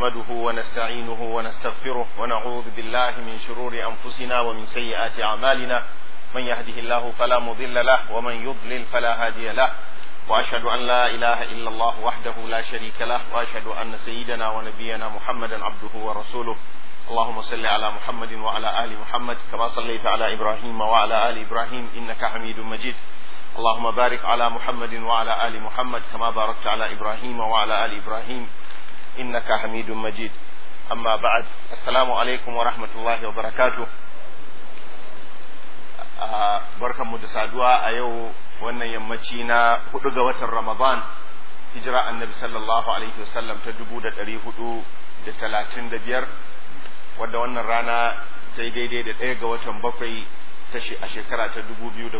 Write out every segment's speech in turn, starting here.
نحمده ونستعينه ونستغفره ونعوذ بالله من شرور أنفسنا ومن سيئات أعمالنا من يهده الله فلا مضل له ومن يضلل فلا هادي له وأشهد أن لا إله إلا الله وحده لا شريك له وأشهد أن سيدنا ونبينا محمدا عبده ورسوله اللهم صل على محمد وعلى آل محمد كما صليت على إبراهيم وعلى آل إبراهيم إنك حميد مجيد اللهم بارك على محمد وعلى آل محمد كما باركت على إبراهيم وعلى آل إبراهيم إنك حميد مجيد أما بعد السلام عليكم ورحمة الله وبركاته barkanmu da saduwa a yau wannan yammaci na 4 ga watan Ramadan hijira annabi sallallahu alaihi wasallam ta 1435 wadda wannan rana ta yi daidai da 1 ga watan 7 a shekara ta 2014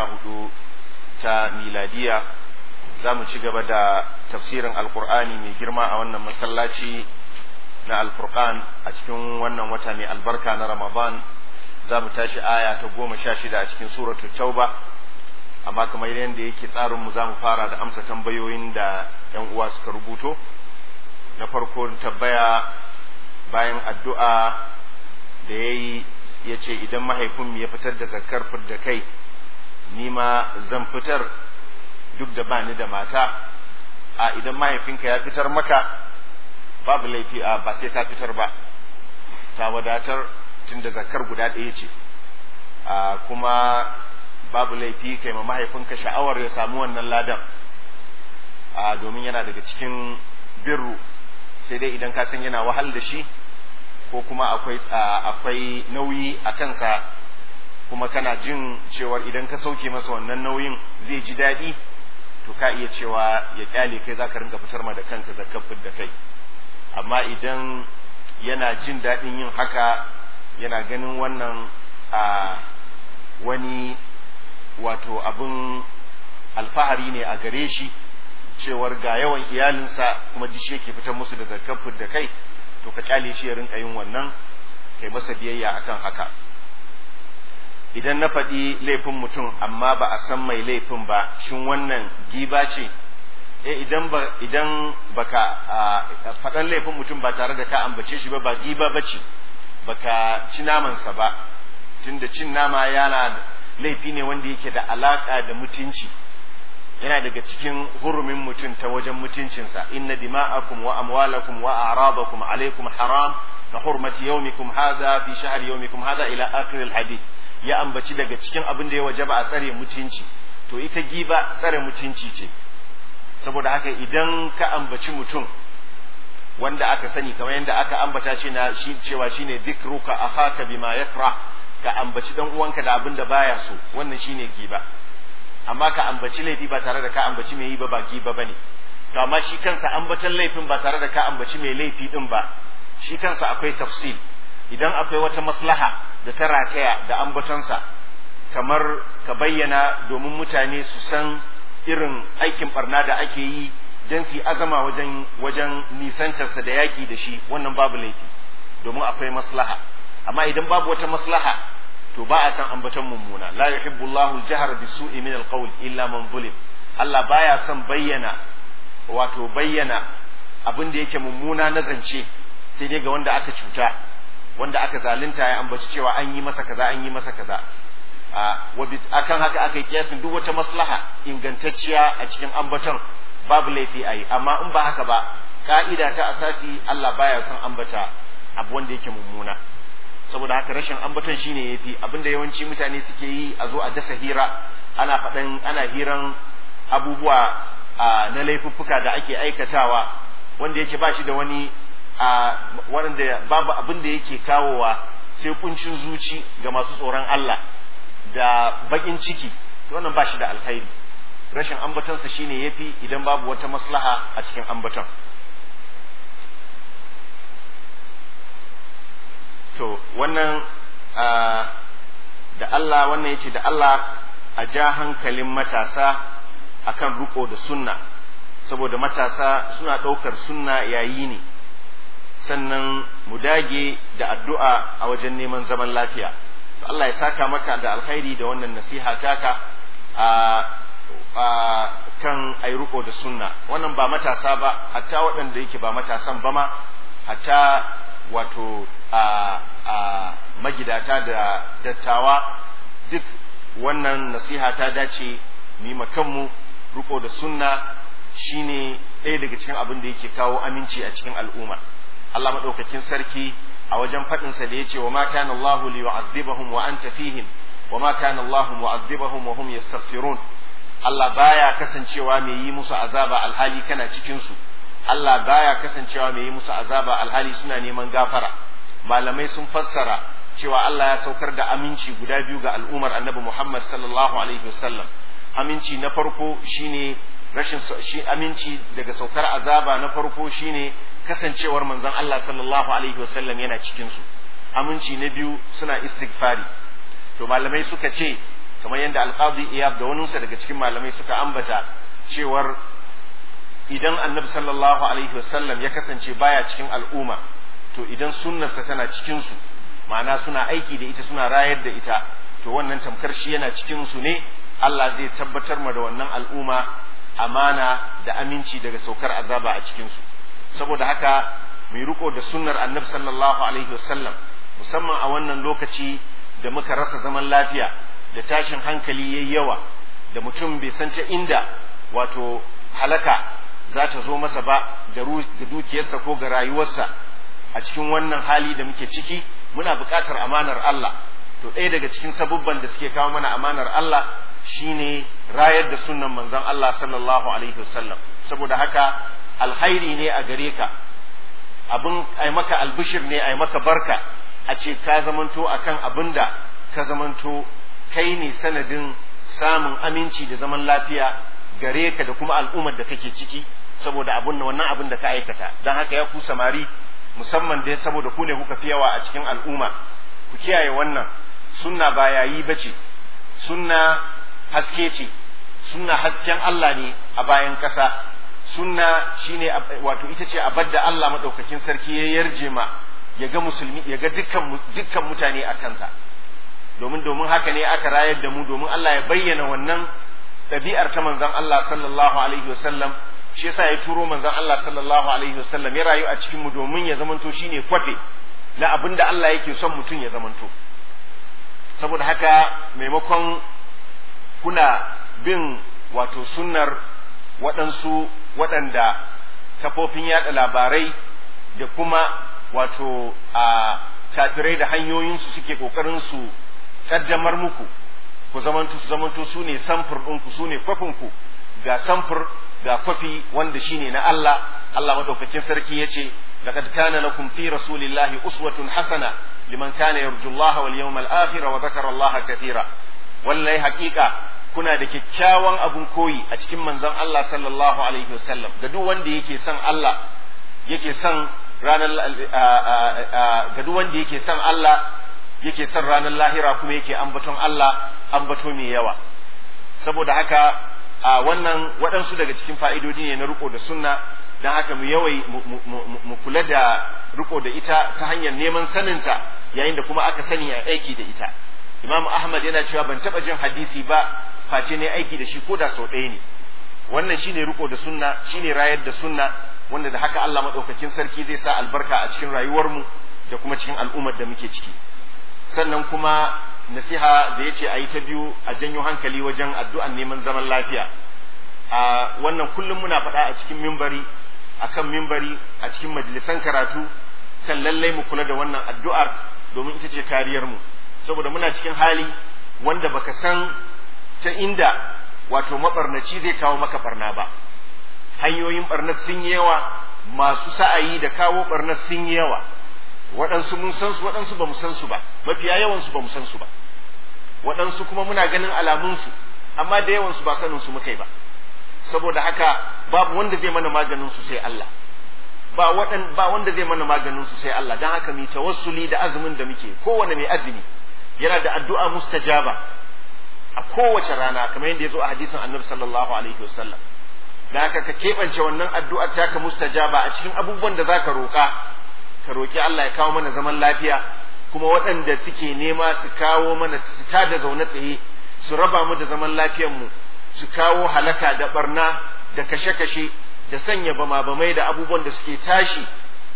ta miladiya. za mu ci gaba da tafsirin alkur'ani mai girma a wannan masallaci na alfurqan a cikin wannan wata mai albarka na Ramadan. za mu tashi aya ta 16 a cikin suratul tauba, amma kamar yadda yake tsarinmu za mu fara da amsa tambayoyin da yan uwa suka rubuto. na farko tabbaya bayan addu'a da yayi yace idan mahaifinmu ya fitar da zakar da kai ni ma zan fitar duk da bani da mata. a idan mahaifinka ya fitar maka babu laifi, ba sai ka fitar ba, ta wadatar tunda zakar guda ɗaya ce. kuma babu laifi kai ma mahaifinka sha'awar ya samu wannan ladan, domin yana daga cikin birru, sai dai idan ka san yana wahal da shi ko kuma akwai nauyi a kansa, kuma kana jin cewar idan ka sauke masa wannan nauyin zai ji daɗi, to ka iya cewa ya kyale kai zaka rinka fitar ma da kanka zakar da kai. amma idan yana jin daɗin yin haka, yana ganin wannan wani wato abin alfahari ne a gare shi cewar ga yawan iyalinsa kuma ji shi yake fitar musu da zakar da kai, to ka kyale shi ya rinka yin wannan, kai masa biyayya akan haka. idan na faɗi laifin mutum amma ba a san mai laifin ba, shin wannan giba ce? idan baka faɗan laifin mutum ba tare da ka ambace shi ba giba bace, baka ci namansa ba, tunda cin nama yana laifi ne wanda yake da alaka da mutunci, yana daga cikin hurumin mutum ta wajen mutuncinsa. inna dima'akum wa amwalakum wa a'radakum alaykum haram ka hurmati yawmikum hadha fi shahri yawmikum hadha ila akhir al-hadith. ya ambaci daga cikin abin da ya wajaba a tsare mutunci, to ita giba tsare mutunci ce. saboda haka idan ka ambaci mutum wanda aka sani kamar yadda aka ambata shi cewa shine dhikruka akhaka bima yakra, ka ambaci dan uwanka da abin da baya so, wannan shine giba. amma ka ambaci laifi ba tare da ka ambaci mai yi ba giba bane. to amma shi kansa ambatan laifin ba tare da ka ambaci mai laifi din ba, shi kansa akwai tafsil. idan akwai wata maslaha da ta rataya da ambatonsa, kamar ka bayyana domin mutane su san irin aikin barna da ake yi don su yi azama wajen nisantarsa da yaƙi da shi, wannan babu laifi domin akwai maslaha. amma idan babu wata maslaha, to ba a san ambaton mummuna. la yuhibbu Allahu al-jahra bis-su'i min al-qawl illa man zulim. Allah baya son bayyana abin da yake mummuna na zance sai dai ga wanda aka cuta, wanda aka zalunta, ya ambaci cewa an yi masa kaza an yi masa kaza. akan haka aka yi kiyasin duk wata maslaha ingantacciya a cikin ambaton, babu laifi a yi. amma in ba haka ba, ka'ida ta asasi Allah baya son ambata abu wanda yake mummuna. saboda haka rashin ambaton shine yafi. abinda yawanci mutane suke yi, a zo a dasa hira, ana hiran abubuwa na laifuffuka da ake aikatawa wanda yake ba shi da wani wanda babu abin da yake kawowa sai kuncin zuci ga masu tsoron Allah da bakin ciki, to wannan ba shi da alkhairi. rashin ambatonsa shine yafi idan babu wata maslaha a cikin ambaton. to wannan da Allah wannan yace da Allah a ja hankalin matasa akan riko da sunna, saboda matasa suna ɗaukar sunna yayi ne, sannan mu dage da addu'a a wajen neman zaman lafiya. Allah ya saka maka da alkhairi da wannan nasiha taka kan ayi riko da sunna. wannan ba matasa ba, hatta waɗanda yake ba matasan ba ma hatta wato a magidata da dattawa duk wannan nasiha ta dace mu kanmu riko da sunna shine ɗaya daga cikin abin da yake kawo aminci a cikin al'umma. Allah madaukakin sarki a wajen faɗin sa da yace wa ma kana Allahu liyu'adhibahum wa anta fihim wa ma kana Allahu mu'adhibahum wa hum yastaghfirun. Allah baya kasancewa mai yi musu azaba alhali kana cikin su. Allah baya kasancewa mai yi musu azaba alhali suna neman gafara. Malamai sun fassara cewa Allah ya saukar da aminci guda biyu ga al'ummar Annabi Muhammad sallallahu alaihi wasallam. Aminci na farko shine aminci daga saukar azaba na farko shine kasancewar manzon Allah sallallahu alaihi wasallam yana cikin su. Aminci na biyu suna istighfari. To malamai suka ce kamar yadda Al-Qadi Iyad da waninsa daga cikin malamai suka ambata cewar idan Annabi sallallahu alaihi wasallam ya kasance baya cikin al'umma, to idan sunnarsa tana cikin su, ma'ana suna aiki da ita suna rayar da ita, to wannan tamkar shi yana cikin su ne. Allah zai tabbatar ma da wannan al'umma amana da aminci daga saukar azaba a cikin su. Saboda haka mu riko da sunnar Annabi sallallahu alaihi wasallam, musamman a wannan lokaci da muka rasa zaman lafiya da tashin hankali yayi yawa, da mutum bai san ta inda wato halaka za ta zo masa ba da dukiyarsa ko ga rayuwarsa. A cikin wannan hali da muke ciki muna buƙatar amanar Allah. To ɗaya daga cikin sabubban da suke kawo mana amanar Allah shine rayar da sunnan manzon Allah sallallahu alaihi wasallam. Saboda haka alkhairi ne a gare ka, abin ai maka albishir ne, ai maka barka a ce ka zamanto akan abinda ka zamanto kai ne sanadin samun aminci da zaman lafiya gare ka da kuma al'ummar da kake ciki, saboda wannan abin da ka aikata. Dan haka ya ku samari, musamman dai saboda ku ne kuka fi yawa a cikin al'umma, ku kiyaye wannan. Sunna ba yayi bace, sunna haske ce, sunna hasken Allah ne a bayan ƙasa. Sunna shine wato ita ce abadda Allah madaukakin sarki ya yarje ma ya ga musulmi, ya ga dukkan mutane a kanta. Domin haka ne aka rayar da mu, domin Allah ya bayyana wannan ɗabi'ar ta manzon Allah sallallahu alaihi wasallam. Shi yasa ya turo manzon Allah sallallahu alaihi wasallam ya rayu a cikin mu domin ya zamanto shine kwafe na abinda Allah yake son mutum ya zamanto. Saboda haka maimakon kuna bin wato sunnar waɗansu waɗanda kafofin yaɗa labarai da kuma wato a kafirai da hanyoyinsu suke ƙoƙarin su ƙaddamar muku, ku zamanto su ne samfur ɗinku, su ne kwafinku, ga samfur ga kwafi wanda shine na Allah. Allah madaukakin sarki yace laqad kana lakum fi rasulillahi uswatun hasana liman kana yarjullaha wal yawmal akhir wa dhakara Allah katira. Wallahi haƙiƙa kuna da kyakkyawan abun koyi a cikin manzon Allah sallallahu alaihi wasallam, da duk wanda yake son Allah, yake son ga duk wanda yake son Allah, yake son ranar lahira, kuma yake ambaton Allah ambato mai yawa. Saboda haka wannan waɗansu daga cikin fa'idodi ne na riko da sunna. Don haka mu kula da riko da ita ta hanyar neman saninta, yayin da kuma aka sani a aiki da ita. Imam Ahmad yana cewa ban taɓa jin hadisi ba face ne aiki da shi ko da sau ɗaya ne. Wannan shine riko da sunna, shine rayar da sunna, wanda da haka Allah madaukakin sarki zai sa albarka a cikin rayuwarmu da kuma cikin al'ummar da muke ciki. Sannan kuma nasiha da yace ayi ta biyu, a janyo hankali wajen addu'an neman zaman lafiya. Wannan kullum muna faɗa a cikin mimbari, akan mimbari, a cikin majalisan karatu, kan lallai mu kula da wannan addu'ar, domin ita ce kariyar mu. Saboda muna cikin hali wanda baka san ta inda wato mabarnaci zai kawo maka barna ba. Hanyoyin barnar sun yi yawa, masu sa'ayi da kawo barnar sun yi yawa. Waɗansu mun san su, waɗansu ba mu san su ba, mafiya yawansu ba mu san su ba. Waɗansu kuma muna ganin alamunsu, amma da yawansu ba sanin su muka yi ba. Saboda haka babu wanda zai mana maganin su sai Allah, ba wanda zai mana maganin su sai Allah. Dan haka mu tawassuli da azumin da muke, kowane mai azumi yana da addu'a mustajaba a kowace rana, kamar yadda ya zo a hadisin Annabi sallallahu alaihi wasallam. Dan haka ka keɓance wannan addu'ar taka mustajaba a cikin abubuwan da zaka roƙa. Ka roƙi Allah ya kawo mana zaman lafiya, kuma waɗanda suke nema su kawo mana, su tada zaune tsaye, su raba mu da zaman lafiyar mu, su kawo halaka da barna da kashe-kashe da sanya bama-bamai da abubuwan da suke tashi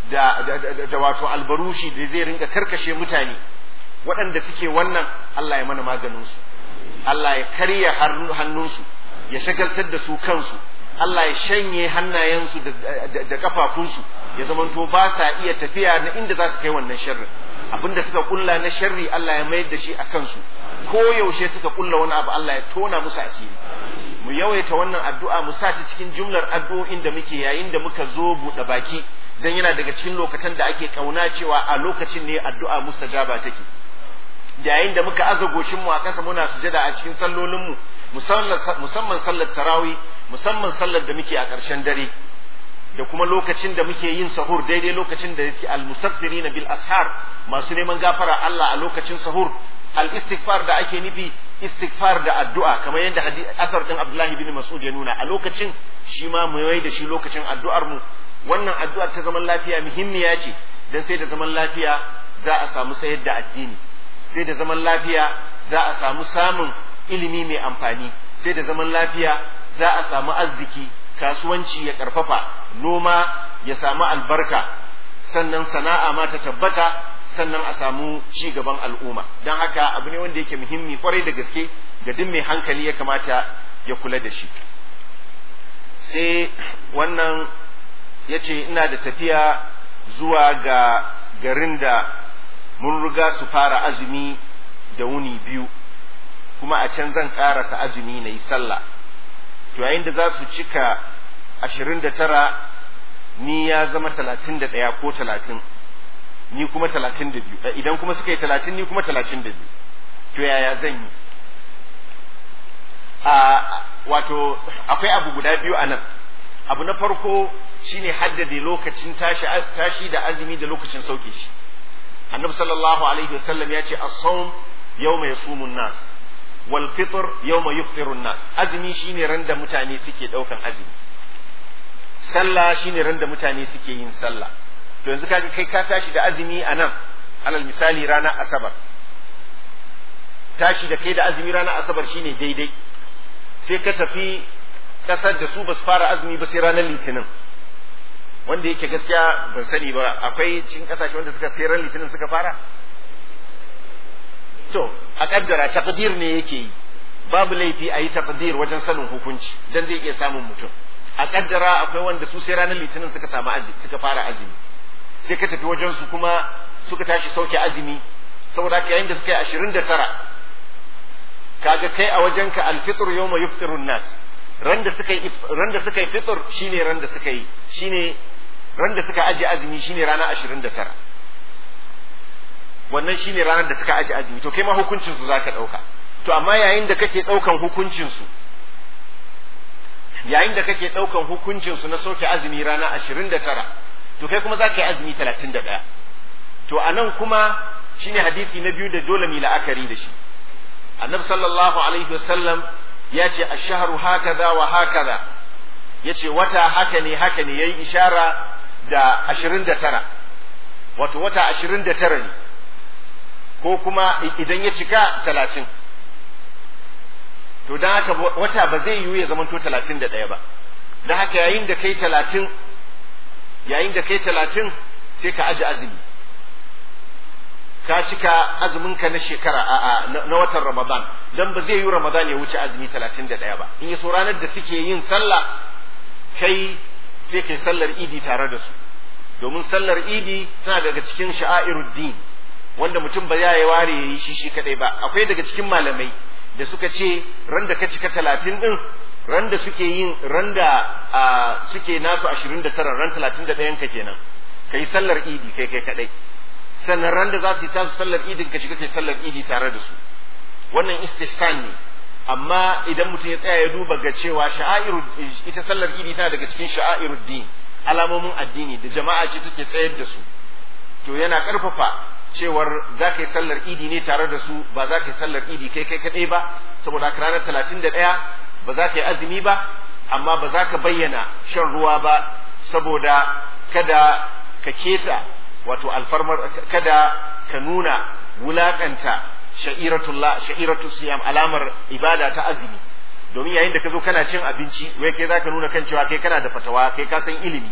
da wato albarushi da zai rinka karkashe mutane waɗanda suke wannan Allah ya mana maganinsu, Allah ya karya hannunsu, ya shagaltar da su kansu, Allah ya shanye hannayensu da kafafunsu, ya zamanto ba sa iya tafiya na inda za su kai wannan sharrin. Abinda suka kulla na sharri Allah ya mayar da shi a kansu, ko yaushe suka kulla wani abu Allah ya tona musu asiri. Mu yawaita wannan addu'a, mu sa ta cikin jumlar addu'o'in da muke yayin da muka zo buɗe baki, dan yana daga cikin lokacin da ake kauna cewa a lokacin ne addu'a mustajaba take. Yayin da muka aza goshin mu a kasa muna sujada a cikin sallolin mu, musamman sallar tarawih, musamman sallar da muke a ƙarshen dare, da kuma lokacin da muke yin sahur daidai lokacin da yake al-mustaghfirina bil ashar, masu neman gafara Allah a lokacin sahur. Al-istighfar da ake nufi istighfar da addu'a, kamar yadda asar din Abdullahi bin Mas'ud ya nuna, a lokacin shi ma mu yi da shi lokacin addu'ar mu. Wannan addu'ar ta zaman lafiya muhimmiya ce, dan sai da zaman lafiya za a samu sayar da addini, sai da zaman lafiya za a samun ilimi mai amfani, sai da zaman lafiya za a samu arziki, kasuwanci ya karfafa, noma ya samu albarka, sannan sana'a ma ta tabbata, sannan a samu ci gaban al'umma. Don haka abu ne wanda yake muhimmi kwarai da gaske ga duk mai hankali ya kamata ya kula da shi. Sai wannan ya ce ina da tafiya zuwa ga garin da mun riga su fara azumi da wuni biyu, kuma a can zan karasa azumi na yi sallah. To yayin da za su cika 29 ni ya zama 31 ko 30, ni kuma 32, idan kuma suka yi 30 ni kuma 32, to yaya zan yi? Wato akwai abu guda biyu a nan. Abu na farko shine haddade lokacin tashi da azumi da lokacin sauke shi. Annabi sallallahu alaihi wasallam ya ce as-sawm yawma yasumun nas wal fitr yawma yufṭirun nas. Azumi shine ran da mutane suke daukan azumi, sallah shine ran da mutane suke yin sallah. To yanzu kaga kai ka tashi da azumi a nan, alal misali ranar asabar, tashi da kai da azumi ranar asabar shine daidai. Sai ka tafi kasar da su basu fara azumi ba sai ranar litinin, wanda yake gaskiya ban sani ba, akwai cikin kasashe wanda suka sai ran litinin suka fara. To a kaddara taqdir ne yake yi, babu laifi a yi taqdir wajen sanin hukunci dan zai iya samun mutum. A kaddara akwai wanda su sai ranar litinin suka samu azumi, suka fara azumi, sai ka tafi wajen su kuma suka tashi sauke azumi, saboda haka yayin da suka yi 29 kaga kai a wajenka al-fitr yawma yufṭirun nas, ran da suka yi fitr shine ran da suka yi, shine ran da suka aje azumi shine ranar 29, wannan shine ranar da suka aje azumi. To kai ma hukuncin su zaka dauka. To amma yayin da kake daukan hukuncin su, na soke azumi ranar 29, to kai kuma zaka yi azumi 31. To anan kuma shine hadisi na biyu da dole mu la'akari da shi. Annabi sallallahu alaihi wasallam ya ce ash-shahru hakaza wa hakaza, yace wata haka ne yayi ishara da 29, wato wata 29 ne, ko kuma idan ya cika 30. To dan haka wata ba zai yiwu ya zamanto 31 ba. Dan haka yayin da kai 30 sai ka aje azumi, ka cika azuminka na shekara na watan Ramadan, dan ba zai yi Ramadan ya wuce azumi 31 ba. In yaso ranar da suke yin sallah kai sai kai sallar idi tare da su, domin sallar idi tana daga cikin sha'airuddin wanda mutum ba ya yi ware yayi shi kadai ba. Akwai daga cikin malamai da suka ce ran da ka cika 30 din, ran da suke yin suke nasu 29, ran 31 ka kenan kai sallar idi kai kadai, sannan ran da za su yi tasu sallar idin ka shiga kai sallar idi tare da su. Wannan istihsan ne. Amma idan mutum ya tsaya ya duba ga cewa ita sallar idi tana daga cikin sha'airuddin, alamomin addini da jama'a ce take tsayar da su, to yana karfafa cewar za ka yi sallar idi ne tare da su, ba za ka yi sallar idi kai kadai ba. Saboda haka ranar 31 ba za ka yi azumi ba, amma ba za ka bayyana shan ruwa ba, saboda kada ka keta wato alfarmar, kada ka nuna wulakanta sha'iratu siyam, alamar ibada ta azumi. Domin yayin da ka zo kana cin abinci, wai kai za ka nuna kan cewa kai kana da fatawa, kai ka san ilimi,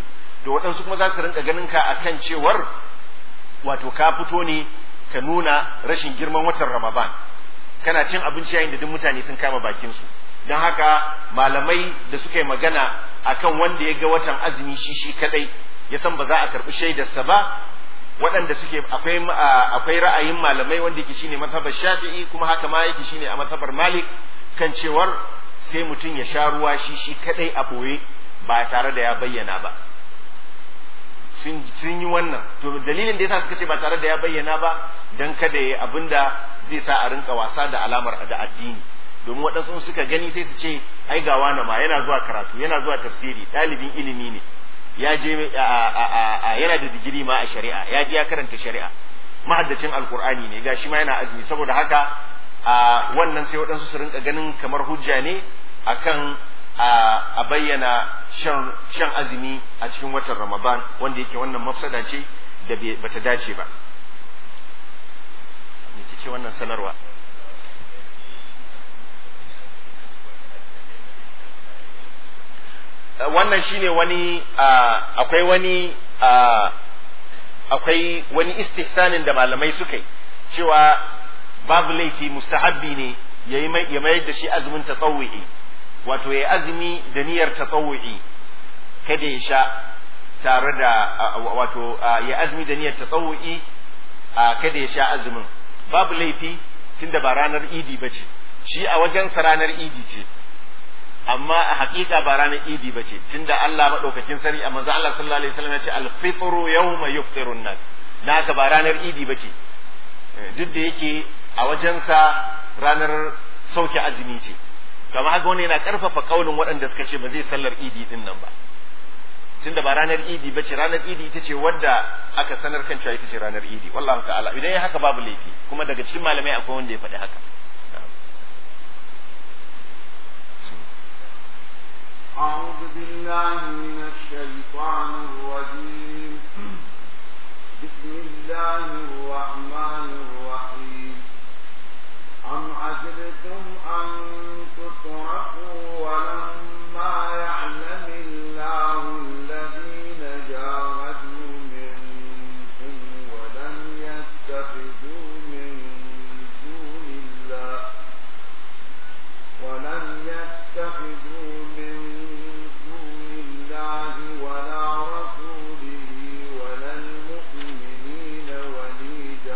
to waɗansu kuma za su rinka ganin ka akan cewar wato ka fito ne ka nuna rashin girman watan Ramadan, kana cin abinci yayin da duk mutane sun kama bakin su. Don haka malamai da suka yi magana akan wanda ya ga watan azumi shi kadai ya san ba za a karɓi shaidarsa ba, waɗanda suke akwai ra'ayin malamai wanda yake shine mazhabar Shafi'i, kuma haka ma yake shine a mazhabar Malik, kan cewar sai mutum ya sha ruwa shi kadai a boye ba tare da ya bayyana ba. Sun yi wannan, to dalilin da yasa suka ce ba tare da ya bayyana ba dan kada ya abinda zai sa a rinka wasa da alamar da addini, domin waɗansu suka gani sai su ce ai ga wani ma yana zuwa karatu, yana zuwa tafsiri, ɗalibin ilimi ne, ya je yana da digiri ma a shari'a, ya je ya karanta shari'a, mahaddacin alkur'ani ne, gashi ma yana azumi. Saboda haka wannan sai waɗansu su rinka ganin kamar hujja ne akan a bayyana shan azumi a cikin watan Ramadan, wanda yake wannan mafsada ce da bata dace ba. Me ce wannan sanarwa? Wannan shine wani akwai wani istihsanin da malamai suka yi, cewa babu laifi, mustahabbi ne ya mayar da shi azumin tatawu'i, wato ya azumi da niyyar tatawu'i, kada ya sha tare da wato ya azumi da niyyar tatawu'i, kada ya sha azumin. Babu laifi tunda ba ranar idi bace, shi a wajensa ranar idi ce, amma a hakika ba ranar idi bace, tunda Allah madaukakin sarki a manzo Allah sallallahu alaihi wasallam ya ce al-fitru yawma yufṭirun nas, na haka ba ranar idi bace, duk da yake a wajensa ranar sauke azumi ce. Kama haka wani yana karfafa kaulin waɗanda suka ce ba zai sallar idi din nan ba, tunda ba ranar idi bace, ranar idi ita ce wadda aka sanar kan cewa ita ce ranar idi. Wallahu ta'ala, idan ya haka babu laifi, kuma daga cikin malamai akwai wanda ya faɗi haka. أعوذ بالله من الشيطان الرجيم. بسم الله الرحمن الرحيم. أم حسبتم أن تتركوا ولما يعلم الله الذين جاهدوا منكم ولم يتخذوا من دون الله ولا رسوله ولا المؤمنين وليجا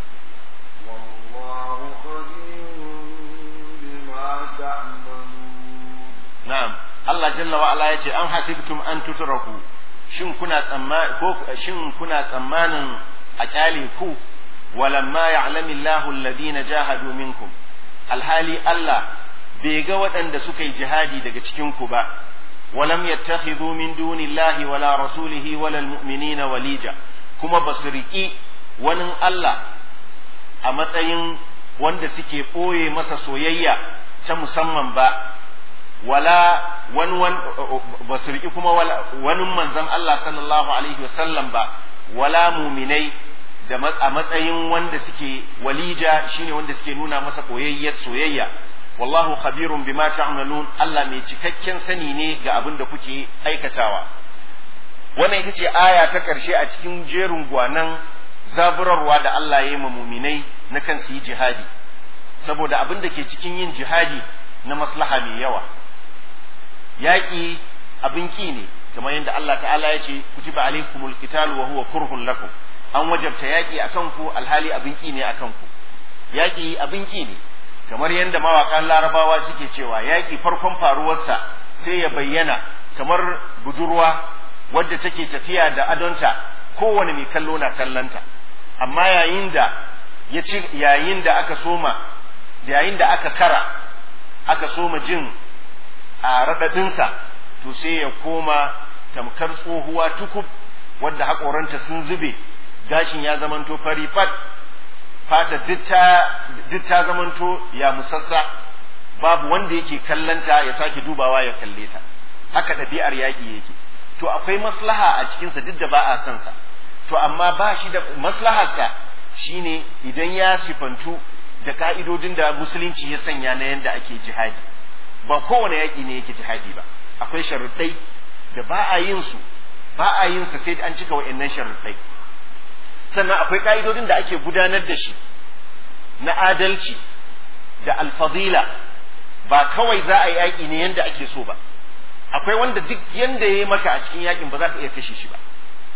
والله خبير بما تعملون. نعم، الله جل وعلا يقول أم حسبتم أن تتركوا، shin kuna tsammanin a kyale ku, walamma ya'lamu Allahu alladhina jahadu minkum, alhali Allah bai ga waɗanda suka yi jihadi daga cikin ku ba, walam yattakhidhu min dunillahi wala rasulihi wala almu'minina walija, kuma basu riki wani Allah a matsayin wanda suke ɓoye masa soyayya ta musamman ba, wala basu riki kuma wani manzon Allah sallallahu alaihi wasallam ba, wala muminai da a matsayin wanda suke walija, shine wanda suke nuna masa koyayyar soyayya. Wallahu khabirun bima ta'malun, Allah mai cikakken sani ne ga abin da kuke aikatawa. Wannan ita ce aya ta ƙarshe a cikin jerin gwanan zaburarwa da Allah ya yi ma muminai na kan su yi jihadi, saboda abin da ke cikin yin jihadi na maslaha mai yawa. Yaƙi abin ki ne, kamar yadda Allah ta'ala ya ce kutiba alaikumul qital wa huwa kurhun lakum, an wajabta yaƙi akan ku alhali abin ki ne akan ku. Yaƙi abin ki ne, kamar yadda mawaƙan Larabawa suke cewa yaƙi farkon faruwarsa sai ya bayyana kamar budurwa wadda take tafiya da adonta, kowane mai kallo na kallanta, amma yayin da aka kara aka soma jin a raɗaɗinsa, to sai ya koma tamkar tsohuwa tukub wadda haƙoranta sun zube, gashin ya zamanto fari fat, fata duk ta zamanto ya musassa, babu wanda yake kallanta ya sake dubawa ya kalle ta. Haka ɗabi'ar yaƙi yake. To akwai maslaha a cikinsa duk da ba a son sa, to amma ba shi da maslaharsa shine idan ya sifantu da ka'idodin da musulunci ya sanya na yadda ake jihadi. Ba kowane yaƙi ne yake jihadi ba, akwai sharuɗai da ba a yin su ba a yin sa sai an cika wa'annan sharuɗai. Sannan akwai ka'idodin da ake gudanar da shi na adalci da alfadila, ba kawai za a yi yaƙi ne yanda ake so ba. Akwai wanda duk yanda ya yi maka a cikin yaƙin ba za ka iya kashe shi ba.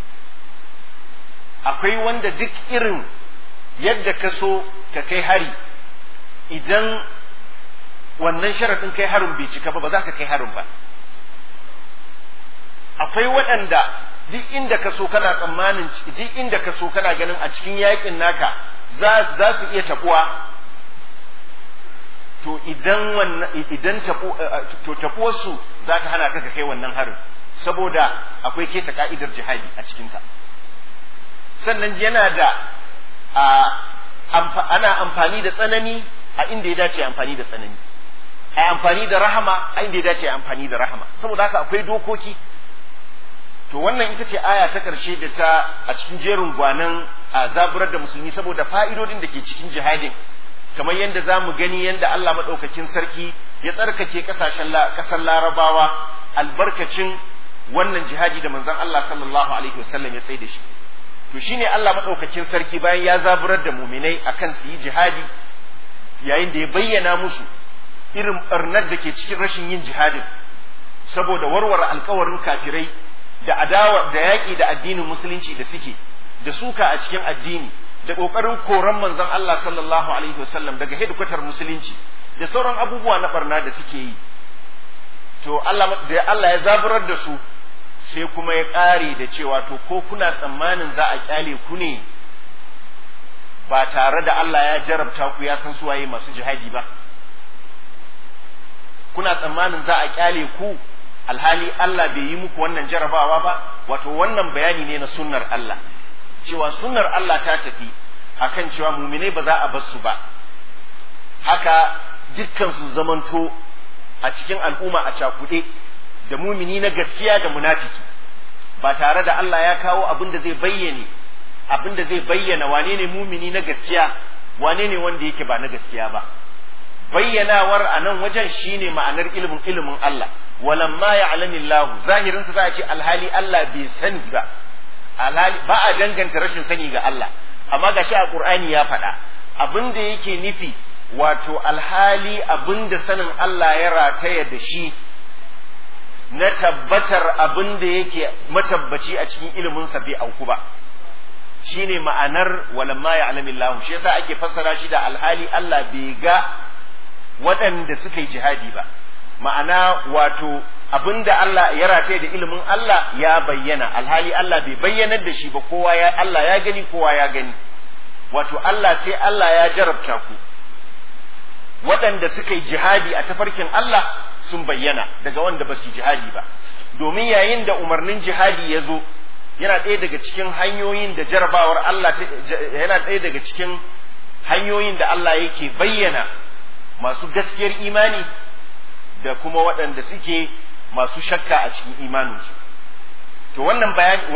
Akwai wanda duk irin yadda ka so ka kai hari, idan wannan sharaɗin kai harin bai cika ba za ka kai harin ba. Akwai waɗanda duk inda ka so kana tsammanin, duk inda ka so kana ganin a cikin yaƙin naka za su iya taɓuwa, to idan taɓuwarsu za ta hana ka kai wannan harin, saboda akwai keta ka'idar jihadi a cikinta. Sannan yana da ana amfani da tsanani a inda ya dace amfani da tsanani, a amfani da rahama a inda ya dace amfani da rahama, saboda haka akwai dokoki. To wannan ita ce aya ta ƙarshe da ta a cikin jerin gwanan zaburar da musulmi saboda fa'idodin da ke cikin jihadin, kamar yadda za mu gani yadda Allah maɗaukakin sarki ya tsarkake ƙasar Larabawa albarkacin wannan jihadi da manzon Allah sallallahu alaihi wasallam ya tsaye da shi. To shine Allah maɗaukakin sarki bayan ya zaburar da muminai akan su yi jihadi, yayin da ya bayyana musu irin ɓarnar da ke cikin rashin yin jihadin saboda warware alkawarin kafirai da adawa da yaƙi da addinin musulunci da suke da suka a cikin addini da ƙoƙarin koran manzon Allah sallallahu alaihi wasallam daga hedkwatar musulunci da sauran abubuwa na barna da suke yi. To Allah ya zaburar da su sai kuma ya ƙare da cewa to ko kuna tsammanin za a ƙyale ku ne ba tare da Allah ya jarabta ku ya san suwaye masu jihadi ba? Kuna tsammanin za a ƙyale ku alhali Allah bai yi muku wannan jarabawa ba? Wato wannan bayani ne na sunnar Allah, cewa sunnar Allah ta tafi akan cewa muminai ba za a bar su ba, haka dukkan su zamanto a cikin al'umma a cakuɗe da mumini na gaskiya da munafiki, ba tare da Allah ya kawo abin da zai bayyana wane ne mumini na gaskiya wane ne wanda yake ba na gaskiya ba. Bayyanawar a nan wajen shine ma'anar ilimin Allah, walamma ya'lamillahu, zahirin sa za a ce alhali Allah bai sani ba, alhali ba a danganta rashin sani ga Allah, amma gashi a Qur'ani ya faɗa abin da yake nufi, wato alhali abin da sanin Allah ya rataya da shi na tabbatar abin da yake matabbaci a cikin ilimin sa bai auku ba, shine ma'anar walamma ya'lamillahu. Shi yasa ake fassara shi da alhali Allah bai ga waɗanda suka yi jihadi ba, ma'ana wato abinda Allah ya rataye da ilimin Allah ya bayyana, alhali Allah bai bayyanar da shi ba, Allah ya gani, kowa ya gani. Wato Allah sai Allah ya jarabta ku, waɗanda suka yi jihadi a tafarkin Allah sun bayyana daga wanda ba su yi jihadi ba, domin yayin da umarnin jihadi ya zo yana ɗaya daga cikin hanyoyin da jarabawar Allah, yana ɗaya daga cikin hanyoyin da Allah yake bayyana masu gaskiyar imani da kuma waɗanda suke masu shakka a cikin imaninsu. To wannan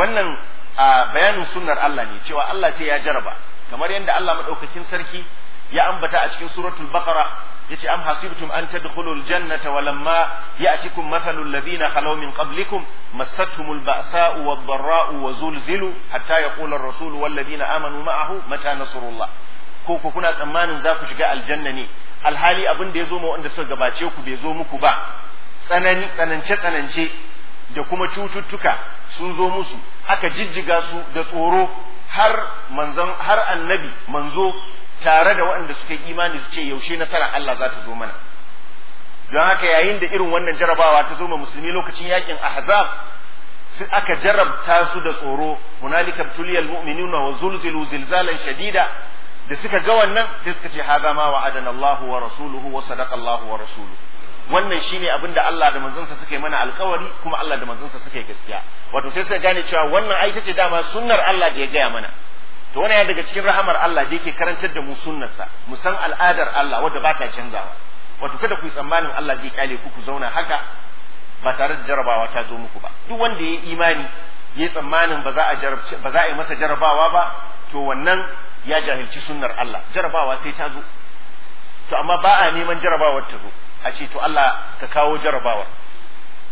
bayanin sunnar Allah ne, cewa Allah sai ya jaraba, kamar yadda Allah madaukakin sarki ya ambata a cikin suratul baqara, yace am hasibtum an tadkhulul jannata walamma ya'tikum mathalul ladina khalaw min qablikum massatuhumul ba'sa'u wad-dharra'u wa zulzilu hatta yaqula ar-rasul wal ladina amanu ma'ahu mata nasrullah. Ko kuna tsammanin za ku shiga aljanna ne alhali abin da ya zo ma wanda suka gabace ku bai zo muku ba, tsanance da kuma cututtuka sun zo musu, aka jijjiga su da tsoro har annabi manzo tare da waɗanda suka yi imani su ce yaushe nasara Allah za ta zo mana. Don haka yayin da irin wannan jarabawa ta zo ma musulmi lokacin yakin ahzab, sai aka jarabta su da tsoro, hunalika tuliyal mu'minuna wa zulzilu zilzalan shadida. Da suka ga wannan sai suka ce haza ma wa'adana Allah wa rasuluhu wa sadaqa Allah wa rasuluhu. Wannan shine abin da Allah da manzonsa suka yi mana alkawari, kuma Allah da manzonsa suka yi gaskiya. Wato sai suka gane cewa wannan ai tace dama sunnar Allah da ya gaya mana. To wannan ya daga cikin rahamar Allah da yake karantar da mu sunnarsa, mu san al'adar Allah wadda ba ta canzawa. Wato kada ku yi tsammanin Allah zai kyale ku zauna haka ba tare da jarabawa ta zo muku ba. Duk wanda ya yi imani ya yi tsammanin ba za a yi masa jarabawa ba, to wannan ya jahilci sunnar Allah. Jarabawa sai ta zo, to amma ba a neman jarabawar ta zo a ce to Allah ka kawo jarabawar.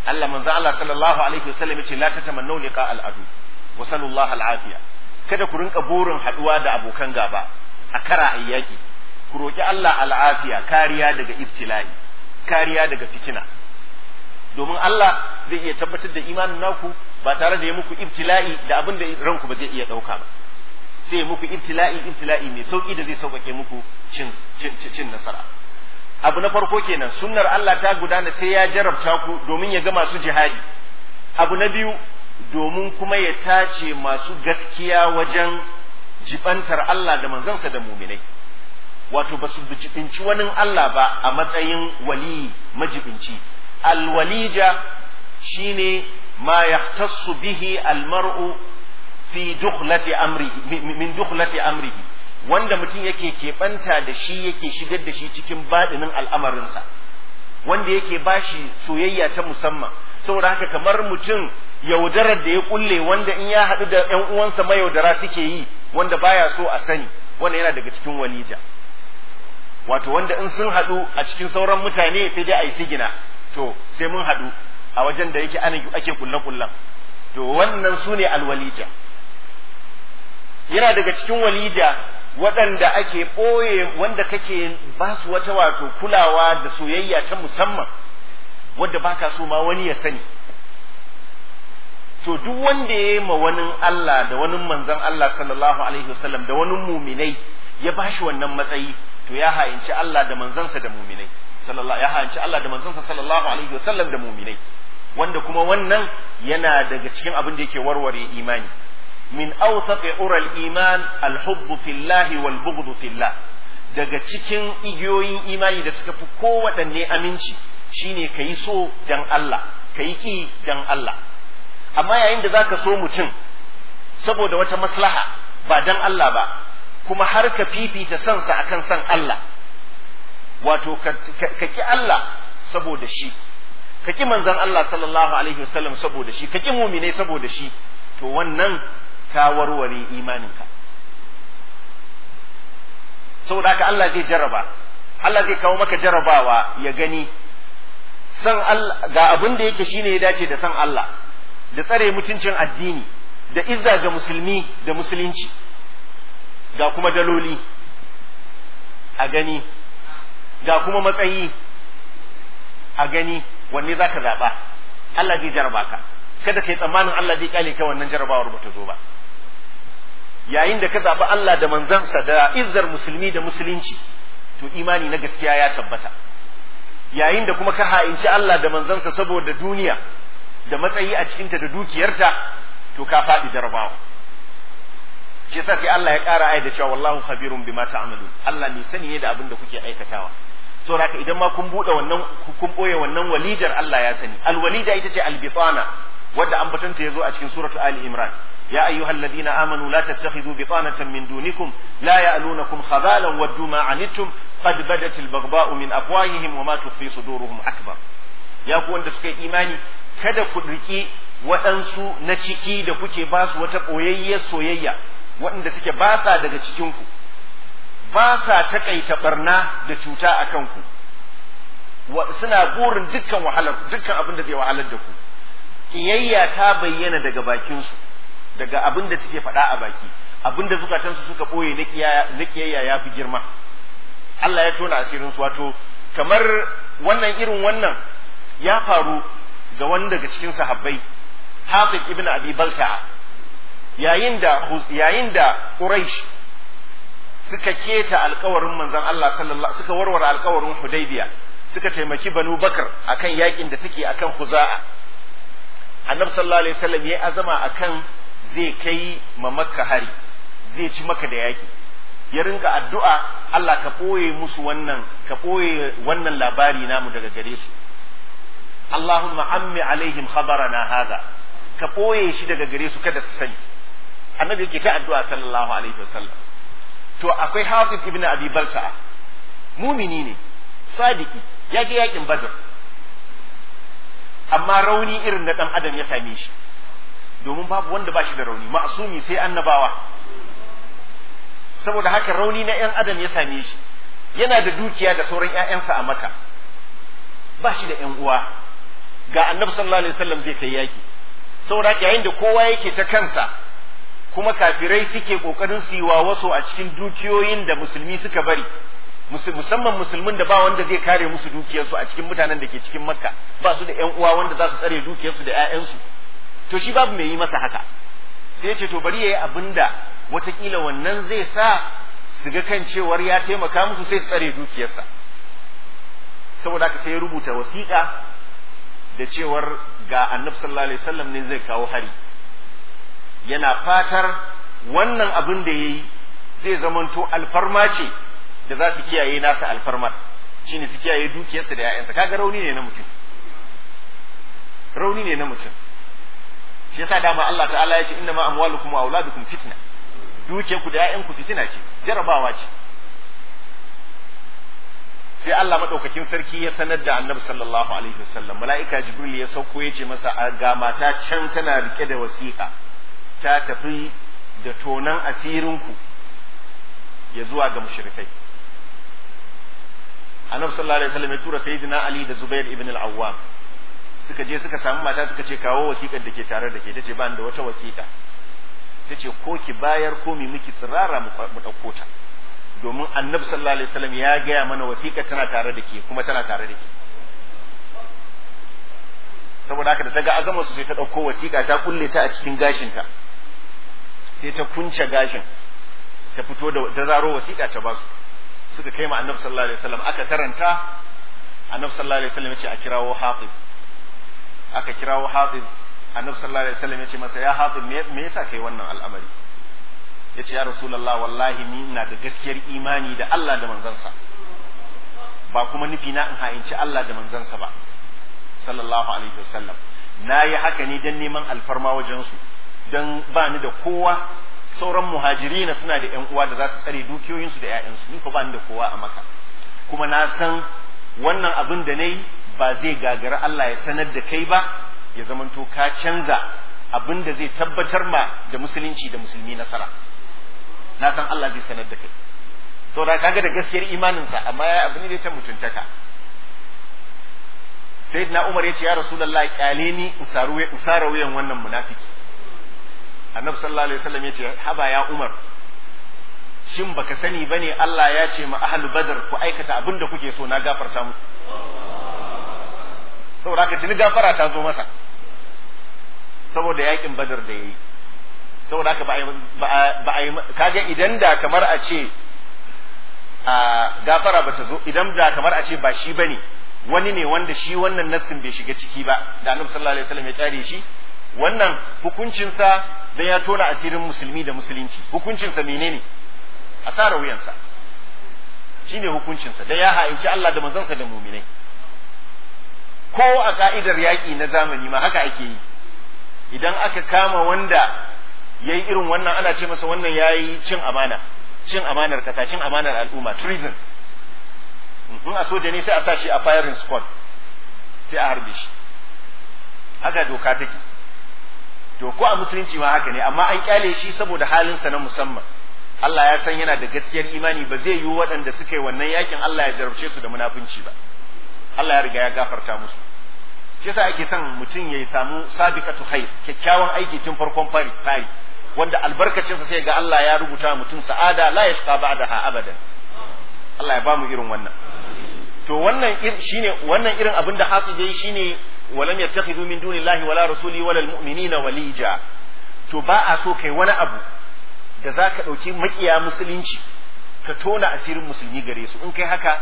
Allah manzo Allah sallallahu alaihi wasallam yace la tatamannu liqa al-adu wa sallallahu al-afiya, kada ku rinka burin haduwa da abokan gaba a kara ayyaki, ku roki Allah al-afiya, kariya daga ibtila'i, kariya daga fitina, domin Allah zai iya tabbatar da imanin naku ba tare da ya muku ibtila'i da abin da ranku ba zai iya dauka ba, sai ya muku ibtila'i mai sauki da zai sauƙaƙe muku cin nasara. Abu na farko kenan, sunnar Allah ta gudana sai ya jarabta ku domin ya ga masu jihadi. Abu na biyu, domin kuma ya tace masu gaskiya wajen jibantar Allah da manzansa da muminai, wato ba su jibinci wani Allah ba a matsayin wali majibinci. Alwalija shine ma yahtassu bihi almar'u fi dukhlati amrihi min dukhlati amrihi, wanda mutum yake keɓanta da shi, yake shigar da shi cikin baɗinin al'amarinsa, wanda yake bashi soyayya ta musamman. Saboda haka kamar mutum yaudarar da ya kulle, wanda in ya haɗu da ‘yan uwansa mayaudara suke yi, wanda baya so a sani, wanda yana daga cikin walija. Wato wanda in sun haɗu a cikin sauran mutane sai dai a yi sigina, to sai mun haɗu a wajen da yake ake kulle-kullen. To wannan su ne alwalija. Yana daga cikin walija waɗanda ake ɓoye, wanda kake ba su wata wato kulawa da soyayya ta musamman, wadda baka so ma wani ya sani. To duk wanda ya yi ma wani Allah da wani manzon Allah sallallahu alaihi wasallam da wani muminai ya bashi wannan matsayi, to ya ha'inci Allah da manzansa da muminai ya ha'inci Allah da manzansa sallallahu alaihi wasallam da muminai, wanda kuma wannan yana daga cikin abin da yake warware imani. min awsaqi ural iman alhubbu fillahi wal bughdu fillah, daga cikin igiyoyin imani da suka fi kowaɗanne aminci shine kayi so dan Allah, kayi ki dan Allah. Amma yayin da zaka so mutum saboda wata maslaha ba dan Allah ba, kuma har ka fifita sansa akan san Allah, wato ka ki Allah saboda shi, ka ki manzon Allah sallallahu alaihi wasallam saboda shi, ka ki mu'minai saboda shi, to wannan ka warware imaninka. Saboda haka Allah zai jarraba, Allah zai kawo maka jarrabawa ya gani san Allah ga abin da yake shine ya dace da san Allah, da tsare mutuncin addini, da izza ga musulmi da musulunci, ga kuma daloli a gani, ga kuma matsayi a gani, wanne zaka zaba? Allah zai jarraba ka, kada kai tsammanin Allah zai kyale ka wannan jarrabawar ba ta zo ba. Yayin da ka zaɓi Allah da manzansa da izzar musulmi da musulunci, to imani na gaskiya ya tabbata. Yayin da kuma ka ha'inci Allah da manzansa saboda duniya da matsayi a cikinta da dukiyarta, to ka faɗi jarabawa. Shi yasa sai Allah ya ƙara ayat da cewa wallahu khabirun bima ta'malun, Allah mai sani ne da abin da kuke aikatawa. Saboda haka idan ma kun buɗe wannan, kun ɓoye wannan walijar, Allah ya sani. Alwalida ita ce albitana, wadda ambatanta ya zo a cikin suratu Ali Imran. يا أيها الذين آمنوا لا تتخذوا بطانة من دونكم لا يألونكم خبالا ودوا ما عنتم قد بدت البغضاء من أفواههم وما تخفي صدورهم أكبر. يا كون دسكي إيماني kada ku riki waɗansu na ciki da kuke ba su wata ɓoyayyar soyayya, waɗanda suke ba sa daga cikinku, ba sa taƙaita ɓarna da cuta a kanku, suna burin dukkan abin da zai wahalar da ku. Ƙiyayya ta bayyana daga bakinsu, daga abin da suke faɗa a baki, abin da zukatansu suka ɓoye na kiyayya ya fi girma. Allah ya tona asirinsu. Wato kamar wannan irin wannan ya faru ga wani daga cikin sahabbai, Hafiz ibn Abi Balta'a, yayin da Quraysh suka keta alƙawarin manzon Allah suka warware alƙawarin Hudaybiya, suka taimaki Banu Bakar akan yakin da suke akan Khuza'a. Annabi sallallahu alaihi wasallam yayi azama akan zai kai ma Makka hari, zai ci Makka da yaki. Ya rinka addu'a, Allah ka ɓoye musu wannan, ka ɓoye wannan labari namu daga gare su. Allahumma ammi alaihim khabarana hadha, ka ɓoye shi daga gare su kada su sani. Annabi yake ta addu'a sallallahu alaihi wasallam. To akwai Hafiz ibn Abi Balta'a, mumini ne, sadiki, ya je yakin Badr, amma rauni irin na ɗan adam ya same shi, domin babu wanda ba shi da rauni, ma'asumi sai annabawa. Saboda haka rauni na 'yan adam ya same shi, yana da dukiya da sauran 'ya'yansa a Makka, ba shi da 'yan uwa, ga annabi sallallahu alaihi wasallam zai kai yaki saboda yayin da kowa yake ta kansa kuma kafirai suke kokarin su yi waso a cikin dukiyoyin da musulmi suka bari musamman musulmin da ba wanda zai kare musu dukiyarsu a cikin mutanen da ke cikin makka ba su da ƴan uwa wanda za su tsare dukiyarsu da ƴaƴansu to shi babu mai yi masa haka sai ya ce to bari yayi abinda watakila wannan zai sa su ga kan cewar ya taimaka musu sai su tsare dukiyarsa saboda haka sai ya rubuta wasiƙa da cewar ga annabi sallallahu alaihi wasallam ne zai kawo hari yana fatar wannan abin da yayi zai zamanto alfarma ce da za su kiyaye nasa alfarmar shine su kiyaye dukiyarsa da ƴaƴansa kaga rauni ne na mutum shi yasa dama Allah ta'ala ya ce inna ma amwalukum wa auladukum fitna dukiyarku da ƴaƴanku fitina ce jarabawa ce sai Allah madaukakin sarki ya sanar da Annabi sallallahu alaihi wasallam mala'ika Jibril ya sauko ya ce masa ga mata can tana rike da wasiƙa ta tafi da tonan asirinku ya zuwa ga mushrikai Annabi sallallahu alaihi wasallam ya tura sayyidina Ali da Zubair ibn al-Awwam suka je suka samu mata suka ce kawo wasiƙar da ke tare da ke tace ba ni da wata wasiƙa tace ko ki bayar ko mi miki tsirara mu dauko ta domin Annabi sallallahu alaihi wasallam ya gaya mana wasiƙar tana tare da ke kuma tana tare da ke saboda haka da ta ga azamar su sai ta dauko wasiƙa ta kulle ta a cikin gashinta sai ta kunce gashin ta fito da ta zaro wasiƙa ta ba su suka kai ma Annabi sallallahu alaihi wasallam aka karanta Annabi sallallahu alaihi wasallam ya ce a kirawo Hatib aka kirawo Hatib Annabi sallallahu alaihi wasallam ya ce masa ya Hatib me yasa kai wannan al'amari yace ya Rasulullah wallahi ni ina da gaskiyar imani da Allah da manzansa ba kuma nufi na in ha'inci Allah da manzansa ba sallallahu alaihi wasallam nayi haka ne dan neman alfarma wajen su dan ba ni da kowa sauran muhajirina suna da ƴan uwa da za su tsare dukiyoyinsu da ƴaƴansu ni ko ba ni da kowa a Makka kuma na san wannan abin da nayi ba zai gagara Allah ya sanar da kai ba ya zamanto ka canza abin da zai tabbatar ma da musulunci da musulmi nasara na san Allah zai sanar da kai to da kaga da gaskiyar imaninsa amma ya abu ne da ta mutuntaka sayyidina Umar ya ce ya Rasulullahi kyale ni in sara wuyan wannan munafiki Annabi sallallahu alaihi wasallam ya ce haba ya Umar shin baka sani bane Allah ya ce ma ahlu badr ku aikata abin da kuke so na gafarta muku saboda haka tuni gafara ta zo masa saboda yakin badar da yayi saboda haka ba kaga idan da kamar a ce gafara ba ta zo idan da kamar a ce ba shi bane wani ne wanda shi wannan nassin bai shiga ciki ba da Annabi sallallahu alaihi wasallam ya tsare shi wannan hukuncinsa dan ya tona asirin musulmi da musulunci hukuncinsa menene asara wuyansa shine hukuncinsa dan ya ha'inci Allah da manzansa da mu'minai ko a ka'idar yaƙi na zamani ma haka ake yi idan aka kama wanda ya yi irin wannan ana ce masa wannan ya yi cin amanar kasa cin amanar al'umma treason in a soja ne sai a sa shi a firing squad sai a harbe shi haka doka take to ko a musulunci ma haka ne amma an kyale shi saboda halinsa na musamman Allah ya san yana da gaskiyar imani ba zai yi waɗanda suka yi wannan yakin Allah ya jarabce su da munafunci ba Allah ya riga ya gafarta musu shi yasa ake son mutum ya samu sabiqatu khair kyakkyawan aiki tun farkon fari wanda albarkacin sa sai ga Allah ya rubuta mutum sa'ada la yashqa ba'daha abadan Allah ya ba mu irin wannan to wannan irin abin da Hatib yayi shine walam yattakhidhu min dunillahi wala rasuli wala almu'minina walija to ba a so kai wani abu da zaka dauki makiya musulunci ka tona asirin musulmi gare su in kai haka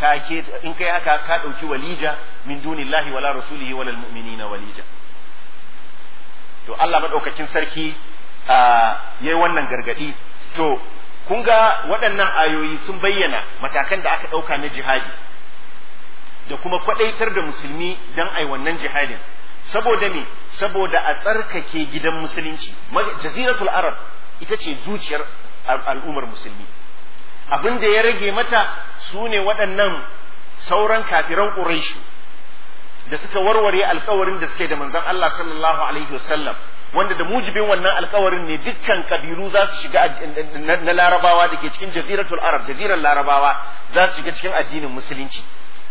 ka dauki walija min dunillahi wala rasulihi wala almu'minina walija to Allah madaukakin sarki yayi wannan gargadi to kun ga waɗannan ayoyi sun bayyana matakan da aka dauka na jihadi da kuma kwadaitar da musulmi dan ai wannan jihadin saboda me saboda a tsarkake gidan musulunci jaziratul arab ita ce zuciyar al'ummar musulmi abin da ya rage mata su ne waɗannan sauran kafiran Quraishu da suka warware alkawarin da suke da manzon Allah sallallahu alaihi wasallam wanda da mujibin wannan alkawarin ne dukkan kabilu za su shiga na Larabawa da ke cikin jaziratul Arab jazirar Larabawa za su shiga cikin addinin musulunci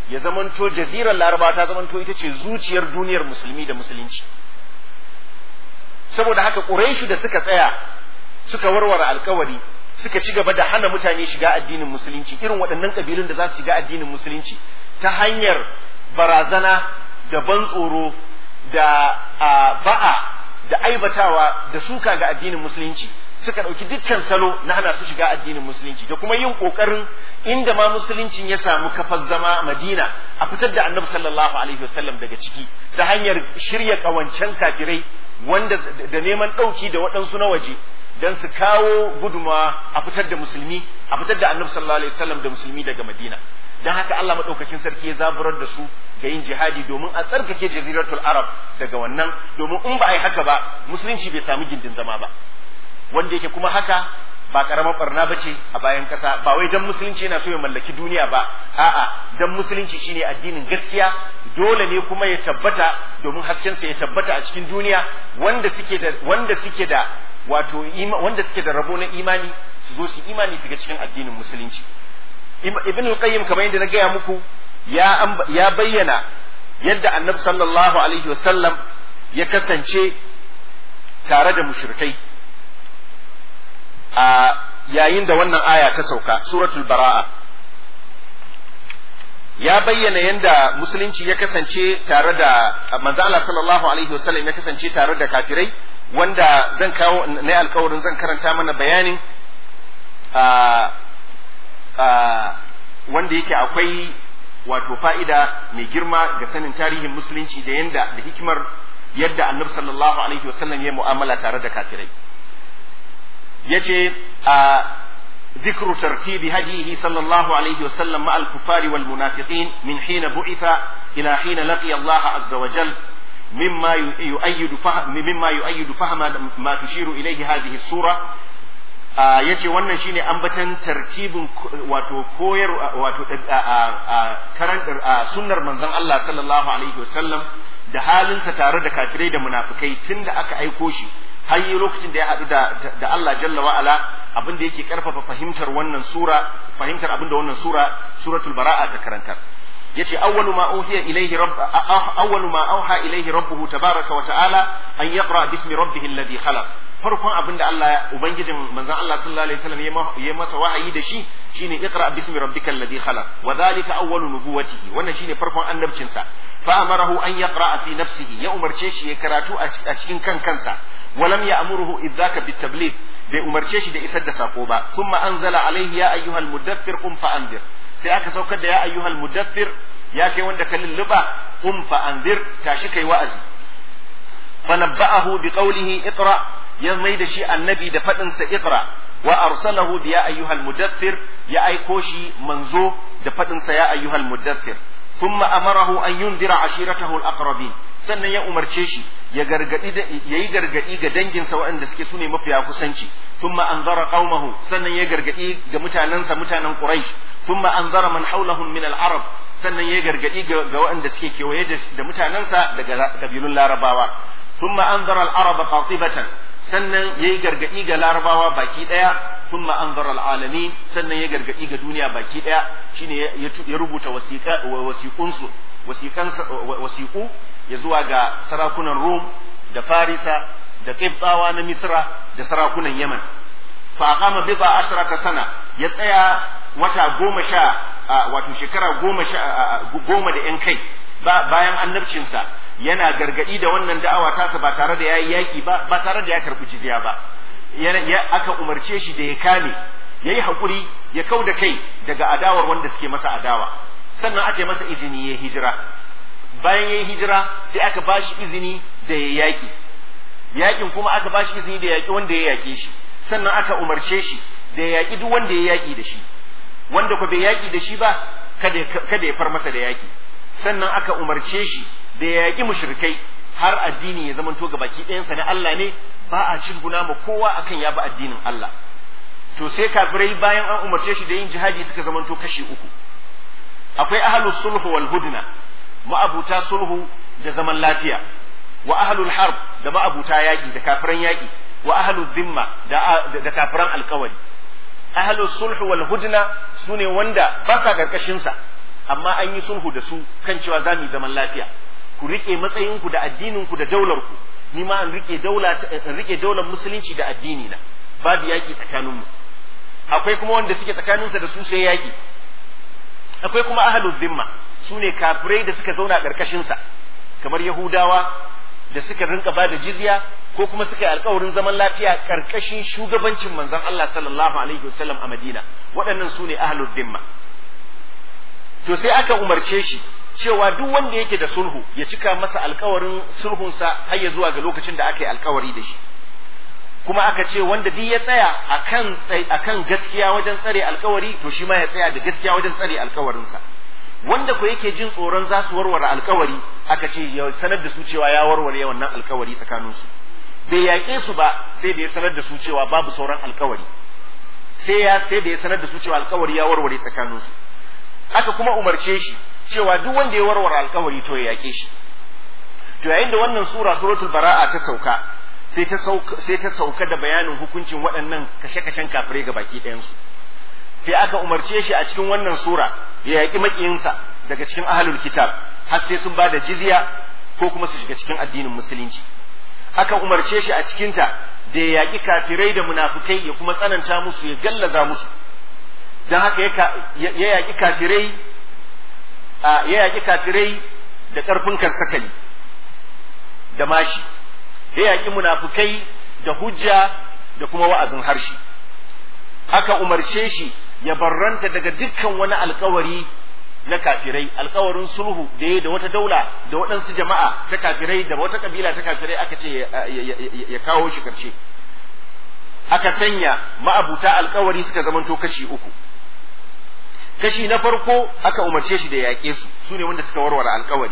ya zamanto jazirar larabawa ta zamanto ita ce zuciyar duniyar musulmi da musulunci. Saboda haka Quraishu da suka tsaya suka warware alkawari suka ci gaba da hana mutane shiga addinin musulunci, irin waɗannan ƙabilun da za su shiga addinin musulunci ta hanyar barazana da ban tsoro da ba'a da aibatawa da suka ga addinin musulunci, suka ɗauki dukkan salo na hana su shiga addinin musulunci da kuma yin ƙoƙarin inda ma musuluncin ya samu kafar zama Madina a fitar da Annabi sallallahu alaihi wasallam daga ciki ta hanyar shirya ƙawancen kafirai wanda da neman ɗauki da waɗansu na waje don su kawo gudunmawa a fitar da musulmi, a fitar da Annabi sallallahu alaihi wasallam da musulmi daga Madina. Don haka Allah maɗaukakin sarki ya zaburar da su ga yin jihadi domin a tsarkake jaziratul Arab daga wannan, domin in ba a yi haka ba musulunci bai samu gindin zama ba, wanda yake kuma haka ba karamar barna ba ce a bayan ƙasa. Ba wai dan musulunci yana so ya mallaki duniya ba, a'a dan musulunci shine addinin gaskiya, dole ne kuma ya tabbata domin haskensa ya tabbata a cikin duniya. Wanda suke da rabo na imani su zo su imani su ga cikin addinin musulunci. Ibn al-Qayyim kamar yadda na gaya muku ya bayyana yadda Annabi sallallahu alaihi wasallam ya kasance tare da mushrikai a yayin da wannan aya ta sauka, suratul Bara'a. Ya bayyana yadda musulunci ya kasance tare da manzo Allah sallallahu alaihi wasallam ya kasance tare da kafirai, wanda zan kawo na alƙawarin zan karanta mana bayanin wanda yake akwai wato fa'ida mai girma ga sanin tarihin musulunci da hikimar yadda Annabi sallallahu alaihi wasallam ya mu'amala tare da kafirai. Yace ذكر ترتيب هديه صلى الله عليه وسلم مع الكفار والمنافقين من حين بعث إلى حين لقي الله عز وجل مما يؤيد فهم ما تشير إليه هذه السورة. yace wannan shine ambatan tartibin wato koyar wato sunnar manzon Allah sallallahu alaihi wasallam da halinsa tare da kafirai da munafikai tunda aka aiko shi har yi lokacin da ya haɗu da Allah jalla wa ala, abin da yake karfafa fahimtar abin da wannan suratul Bara'a ta karantar. Yace awwalu ma auha ilayhi rabbuhu tabaraka wa ta'ala an yaqra bismi rabbih alladhi khalaq. Farkon abin da ubangijin manzon Allah sallallahu alaihi wasallam ya masa wahayi da shi shine iqra bismi rabbikal ladhi khalaq wa dhalika awwalu nubuwwatihi, wannan shine farkon annabcin sa. Fa amarahu an yaqra fi nafsihi, ya umarce shi ya karatu a cikin kansa. ولم يأمره إذ ذاك بالتبليغ bai umarce shi da isar da sako ba. Thumma anzala alaihi ya ayyuhal mudaththir qum fa anzir, sai aka saukar da ya ayyuhal mudaththir, ya kai wanda ka lulluba, qum fa anzir, tashi kai wa'azi. Fa nabba'ahu bi qawlihi iqra, ya mai da shi annabi da fadin sa iqra. Wa arsalahu bi ya ayyuhal mudaththir, ya aiko shi manzo da fadin sa ya ayyuhal mudaththir. Thumma amarahu an yundira ashiratahu al-aqrabin, sannan ya umarce shi ya yi gargadi ga danginsa waɗanda suke sune mafiya kusanci. Thumma anzara qaumahu, sannan ya gargadi ga mutanansa mutanen Quraysh. Thumma anzara man hawlahum min al-arab, sannan ya gargadi ga waɗanda suke kewaye da mutanansa daga kabilun Larabawa. Thumma anzara al-arab qatibatan, sannan ya yi gargadi ga Larabawa baki daya. Thumma anzara al-alamin, sannan ya gargadi ga duniya baki daya. Shine ya rubuta wasiƙu ya zuwa ga sarakunan Rum da Farisa da Qibtawa na Misra da sarakunan Yaman. Fa aqama bid'a ashrata sana, ya tsaya wata shekara goma da yan kai bayan annabcinsa, yana gargadi da wannan da'awa tasa ba tare da yayi yaki ba tare da ya karbi jizya ba. Aka umarce shi da ya kame, yayi hakuri, ya kauda kai daga adawar wanda suke masa adawa. Sannan aka yi masa izini ya hijira. Bayan yayi hijira sai aka bashi izini da ya yaki. Yakin kuma aka bashi izini da yaki wanda ya yake shi. Sannan aka umarce shi da ya yaki duk wanda ya yaki da shi. Wanda ko bai yaki da shi ba kada ya far masa da yaki. Sannan aka umarce shi da ya yaki mushrikai har addini ya zamanto ga baki ɗayansa na Allah ne, ba a cinguna ma kowa akan ya bi addinin Allah. To sai kafirai bayan an umarce shi da yin jihadi suka zamanto kashi uku. Akwai ahlus sulhu wal hudna, ma'abuta sulhu da zaman lafiya, wa ahlul harb da ma'abuta yaki da kafiran yaki, wa ahlul zimma da kafiran alkawari. Ahlus sulhu wal hudna sune wanda ba sa karkashin sa, amma an yi sulhu da su kan cewa za mu yi zaman lafiya, ku rike matsayinku da addininku da daularku, ni ma in rike daular musulunci da addini na, babu yaki tsakaninmu. Akwai kuma wanda suke tsakaninsa da su sai yaki. Akwai kuma ahlul zimma, su ne kafirai da suka zauna karkashin sa, kamar Yahudawa da suka rinka ba da jizya ko kuma suka yi alkawarin zaman lafiya karkashin shugabancin manzon Allah sallallahu alaihi wasallam a Madina. Waɗannan su ne ahlul zimma. To sai aka umarce shi cewa duk wanda yake da sulhu ya cika masa alkawarin sulhunsa har ya zuwa ga lokacin da aka yi alkawari da shi. Kuma aka ce wanda duk ya tsaya akan gaskiya wajen tsare alkawari, to shi ma ya tsaya da gaskiya wajen tsare alkawarinsa. Wanda ko yake jin tsoron za su warware alkawari, aka ce ya sanar da su cewa ya warware wannan alkawari tsakaninsu. Bai yaƙe su ba sai da ya sanar da su cewa babu sauran alkawari, sai da ya sanar da su cewa alkawari ya warware tsakaninsu. Aka kuma umarce shi cewa duk wanda ya warware alkawari to ya yaƙe shi. To yayin da wannan suratul bara'a ta sauka, sai ta sauka da bayanin hukuncin waɗannan kashe-kashen kafirai ga baki ɗayansu. Sai aka umarce shi a cikin wannan sura ya yaƙi maƙiyinsa daga cikin ahlul kitab har sai sun bada jizya ko kuma su shiga cikin addinin musulunci. Aka umarce shi a cikinta da ya yaƙi kafirai da munafukai ya kuma tsananta musu, ya gallaza musu. Don haka ya yaƙi kafirai da ƙarfin karsakali da mashi, ya yaƙi munafukai da hujja da kuma wa'azin harshe. Aka umarce shi ya barranta daga dukkan wani alkawari na kafirai, alkawarin sulhu da ya da wata daula da waɗansu jama'a ta kafirai da wata kabila ta kafirai, aka ce ya kawo shi karshe. Aka sanya ma'abuta alkawari suka zamanto kashi uku. Kashi na farko aka umarce shi da yaƙe su, su ne wanda suka warware alkawari.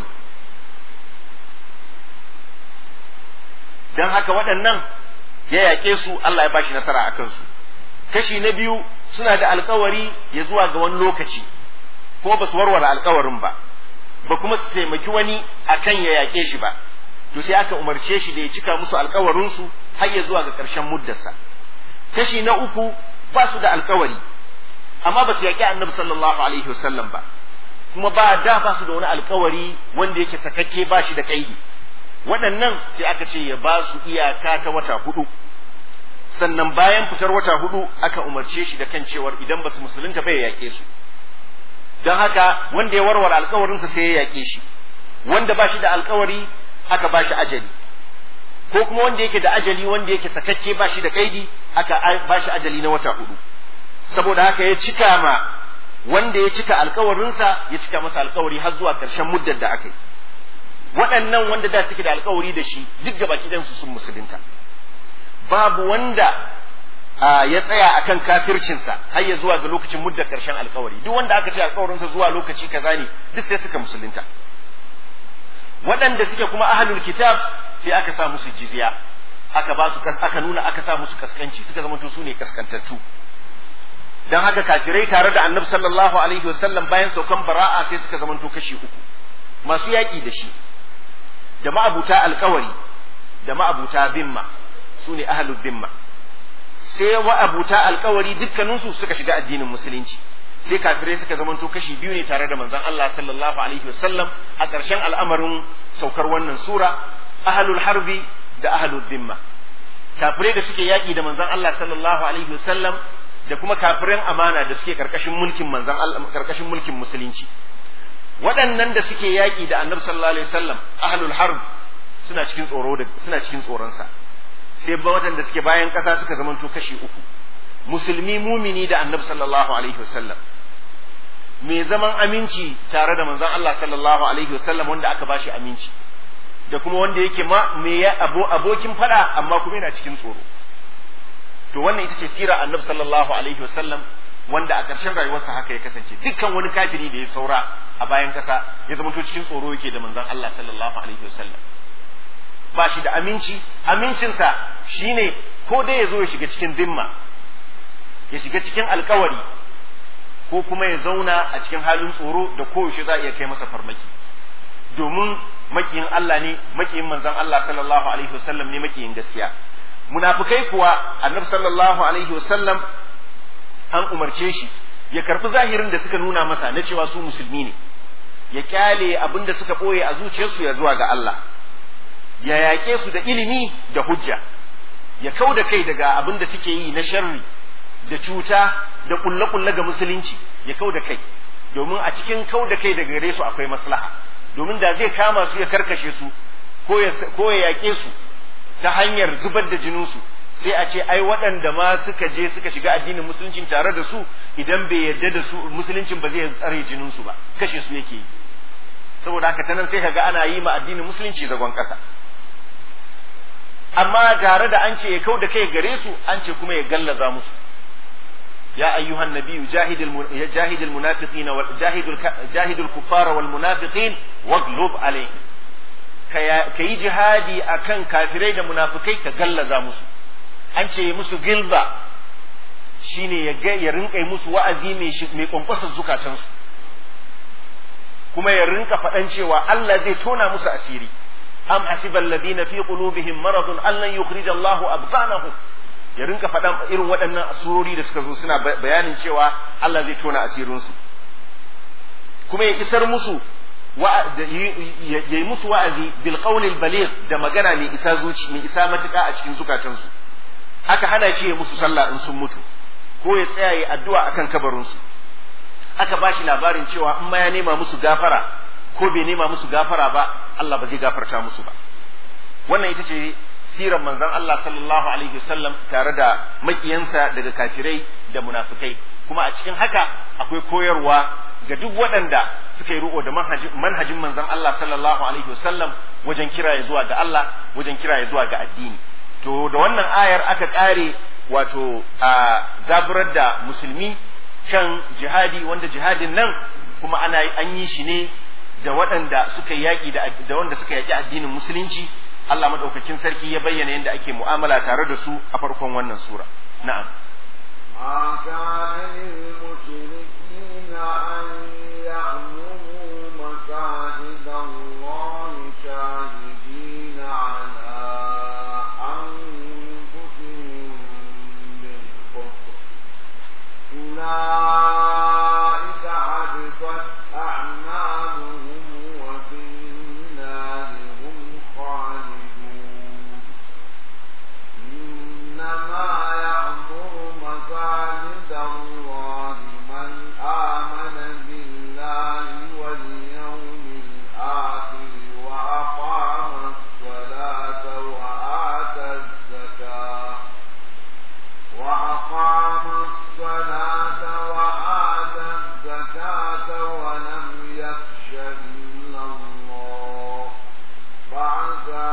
Don haka waɗannan ya yaƙe su, Allah ya bashi nasara a kansu. Kashi na biyu suna da alkawari ya zuwa ga wani lokaci, kuma ba su warware alkawarin ba kuma su taimaki wani akan ya yaƙe shi ba, to sai aka umarce shi da ya cika musu alkawarinsu har ya zuwa ga ƙarshen muddarsa. Kashi na uku ba su da alkawari, amma ba su yaƙi annabi sallallahu alaihi wasallam ba, kuma ba su da wani alkawari wanda yake sakakke ba shi da kaidi. Waɗannan sai aka ce ya ba su iyaka ta wata 4, sannan bayan fitar wata 4 aka umarce shi da kan cewar idan ba su musulunta bai yaƙe su. Don haka wanda ya warware alkawarinsa sai ya yaƙe shi, wanda ba shi da alkawari aka ba shi ajali, ko kuma wanda yake da ajali wanda yake sakakke ba shi da kaidi aka ba shi ajali na wata 4. Saboda haka ya cika ma wanda ya cika alkawarinsa ya cika masa alkawari har zuwa ƙarshen muddar da aka yi. Waɗannan wanda da suke da alkawari da shi duk gaba ɗayansu sun musulunta. Babu wanda ya tsaya akan kafircinsa har ya zuwa ga lokacin muddar ƙarshen alkawari. Duk wanda aka ce alkawarinsa zuwa lokaci kaza ne duk sai suka musulunta. Waɗanda suke kuma ahlul kitab sai aka sa musu jizya, aka sa musu kaskanci, suka zama to su ne kaskantattu. Dan haka kafirai tare da annabi sallallahu alaihi wasallam bayan saukan bara'a sai suka zama to kashi uku, masu yaƙi da shi, da ma'abuta alkawari, da ma'abuta zimma, su ne ahlul zimma. Sai ma'abuta alkawari dukkaninsu suka shiga addinin musulunci, sai kafirai suka zamanto kashi biyu ne tare da manzon Allah sallallahu alaihi wasallam a ƙarshen al'amarin saukar wannan sura, ahlul harbi da ahlul zimma. Kafirai da suke yaƙi da manzon Allah sallallahu alaihi wasallam da kuma kafiran amana da suke karkashin mulkin manzon Allah, karkashin mulkin musulunci. Waɗannan da suke yaƙi da annabi sallallahu alaihi wasallam ahlul harb suna cikin tsoronsa. Sai ba waɗanda suke bayan ƙasa suka zamanto kashi uku, musulmi mumini da annabi sallallahu alaihi wasallam, mai zaman aminci tare da manzon Allah sallallahu alaihi wasallam wanda aka bashi aminci, da kuma wanda yake abokin fada amma kuma yana cikin tsoro. To wannan ita ce sirar annabi sallallahu alaihi wasallam, wanda a ƙarshen rayuwarsa haka ya kasance. Dukkan wani kafiri da ya saura a bayan ƙasa ya zamanto cikin tsoro yake da manzon Allah sallallahu alaihi wasallam. Ba shi da amincinsa shine ko dai ya zo ya shiga cikin zimma, ya shiga cikin alkawari, ko kuma ya zauna a cikin halin tsoro da koyaushe za a iya kai masa farmaki, domin makiyin Allah ne, makiyin manzon Allah sallallahu alaihi wasallam ne, makiyin gaskiya. Munafikai kuwa annabi sallallahu alaihi wasallam an umarce shi ya karbi zahirin da suka nuna masa na cewa su musulmi ne, ya kyale abin da suka ɓoye a zuciyarsu ya zuwa ga Allah, ya yaƙe su da ilimi da hujja, ya kau da kai daga abin da suke yi na sharri da cuta da kulle-kulle ga musulunci, ya kau da kai, domin a cikin kau da kai daga gare su akwai maslaha, domin da zai kama su ya karkashe su ko ya yaƙe su ta hanyar zubar da jininsu, sai a ce ai waɗanda ma suka je suka shiga addinin musuluncin tare da su idan bai yarda da su musuluncin ba zai tsare jininsu ba, kashe su yake yi. Saboda haka tanan sai kaga ana yi ma addinin musulunci zagon ƙasa. Amma gare da an ce ya kau da kai gare su, an ce kuma ya gallaza musu. Ya ayyuhan nabiyyu jahidil munafiqina wal jahidul kuffara wal munafiqin waghlub alaihim. Ka yi jihadi akan kafirai da munafikai ka gallaza musu. An ce musu gilba shine ya rinka musu wa'azi mai kwankwasar zukatansu, kuma ya rinka faɗan cewa Allah zai tona musu asiri. Am hasibal ladina fi qulubihim maradun an lan yukhrij Allahu abtanahum, ya rinka faɗan irin waɗannan surori da suka zo suna bayanin cewa Allah zai tona asirinsu, kuma ya isar musu yayi musu wa'azi bil qawlil baligh, da magana mai isa matuƙa a cikin zukatansu. Aka hana shi ya musu sallah in sun mutu, ko ya tsaya ya addu'a akan kabarinsu. Aka bashi labarin cewa in ma ya nema musu gafara ko bai nema musu gafara ba, Allah ba zai gafarta musu ba. Wannan ita ce sirar manzon Allah sallallahu alaihi wasallam tare da makiyansa daga kafirai da munafikai, kuma a cikin haka akwai koyarwa ga duk waɗanda suka yi riƙo da manhajin manzon Allah sallallahu alaihi wasallam wajen kira ya zuwa ga Allah, wajen kira ya zuwa ga addini. To da wannan ayar aka ƙare wato a zaburar da musulmi kan jihadi, wanda jihadin nan kuma an yi shi ne da waɗanda suka yaƙi da wanda suka yaƙi addinin musulunci. Allah madaukakin sarki ya bayyana yadda ake mu'amala tare da su a farkon wannan sura. Na'am. ما كان للمشركين أن يعمروا مساجد الله شاهدين على أنفسهم بالكفر أولئك حبطت أعمالهم وفي النار هم خالدون إنما يعمر مساجد الله من آمن بالله واليوم الآخر وأقام الصلاة وآتى الزكاة ولم يخش إلا الله فعسى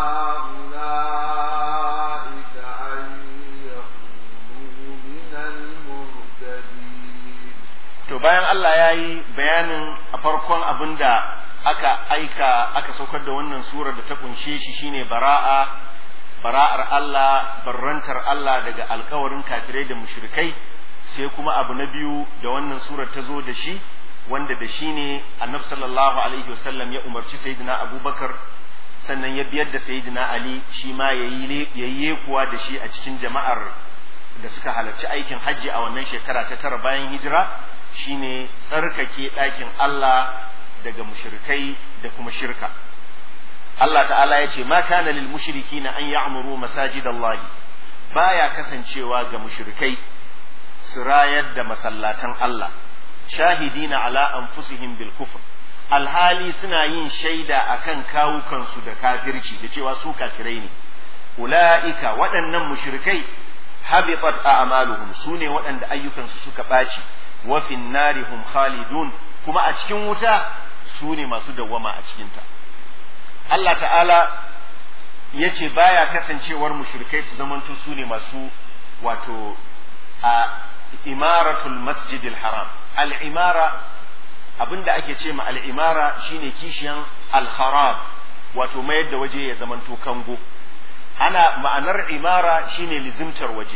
أولئك أن يكونوا من المهتدين. To bayan Allah ya yi bayanin a farkon abin da aka saukar da wannan surar da ta kunshe shi shine bara'ar Allah, barrantar Allah daga alkawarin kafirai da mushrikai, sai kuma abu na biyu da wannan surar ta zo da shi, wanda da shi ne annabi sallallahu alaihi wasallam ya umarci sayyidina Abubakar, sannan ya biyar da sayyidina Ali shi ma yayi kuwa da shi a cikin jama'ar da suka halarci aikin hajji a wannan shekara ta 9 bayan hijira, shine tsarkake ɗakin Allah daga mushrikai da kuma shirka. Allah ta'ala ya ce ma kana lil mushrikina an ya'muru masajidallahi, baya kasancewa ga mushrikai su rayar da masallatan Allah, shahidina ala anfusihim bil kufr, alhali suna yin shaida akan kawukansu da kafirci da cewa su kafirai ne. Ula'ika waɗannan mushrikai habitat a'maluhum, sune waɗanda ayyukansu suka ɓaci, wa fin nari hum khalidun, kuma a cikin wuta sune masu dawwama a cikinta. Allah ta'ala ya ce baya kasancewar mushrikai su zamanto su ne masu wato a imaratul masjidil haram. Al'imara, abinda ake ce ma al'imara shine kishiyan al-haram, wato mayar da waje ya zamanto kango. Ma'anar imara shine lizimtar waje,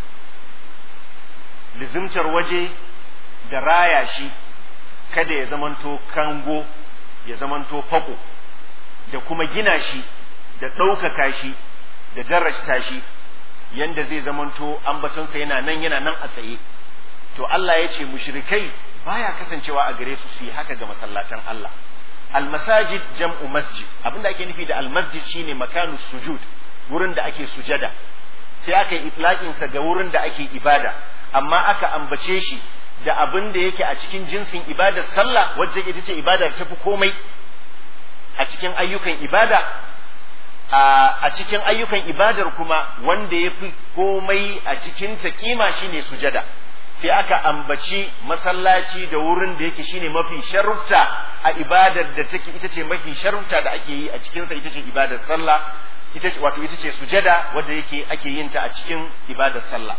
lizimtar waje da raya shi kada ya zamanto kango, ya zamanto fako, da kuma gina shi da ɗaukaka shi da darajta shi yanda zai zamanto ambatonsa yana nan a tsaye. to Allah ya ce mushrikai baya kasancewa a gare su su yi haka ga masallatan Allah. Al-masajid jam'u masjid, abinda ake nufi da al-masjid shine makanus sujud, wurin da ake sujada, sai aka yi itlaqin sa ga wurin da ake ibada, amma aka ambace shi da abin da yake a cikin jinsin ibadar sallah, wacce ita ce ibada ta fi komai a cikin ayyukan ibada. A cikin ayyukan ibadar kuma wanda ya fi komai a cikin ta kima shine sujada, sai aka ambaci masallaci da wurin da yake shine mafi sharufta a ibadar da take ita ce mafi sharufta da ake yi a cikinsa, ita ce ibadar sallah, ita ce sujada wadda yake ake yin ta a cikin ibadar sallah.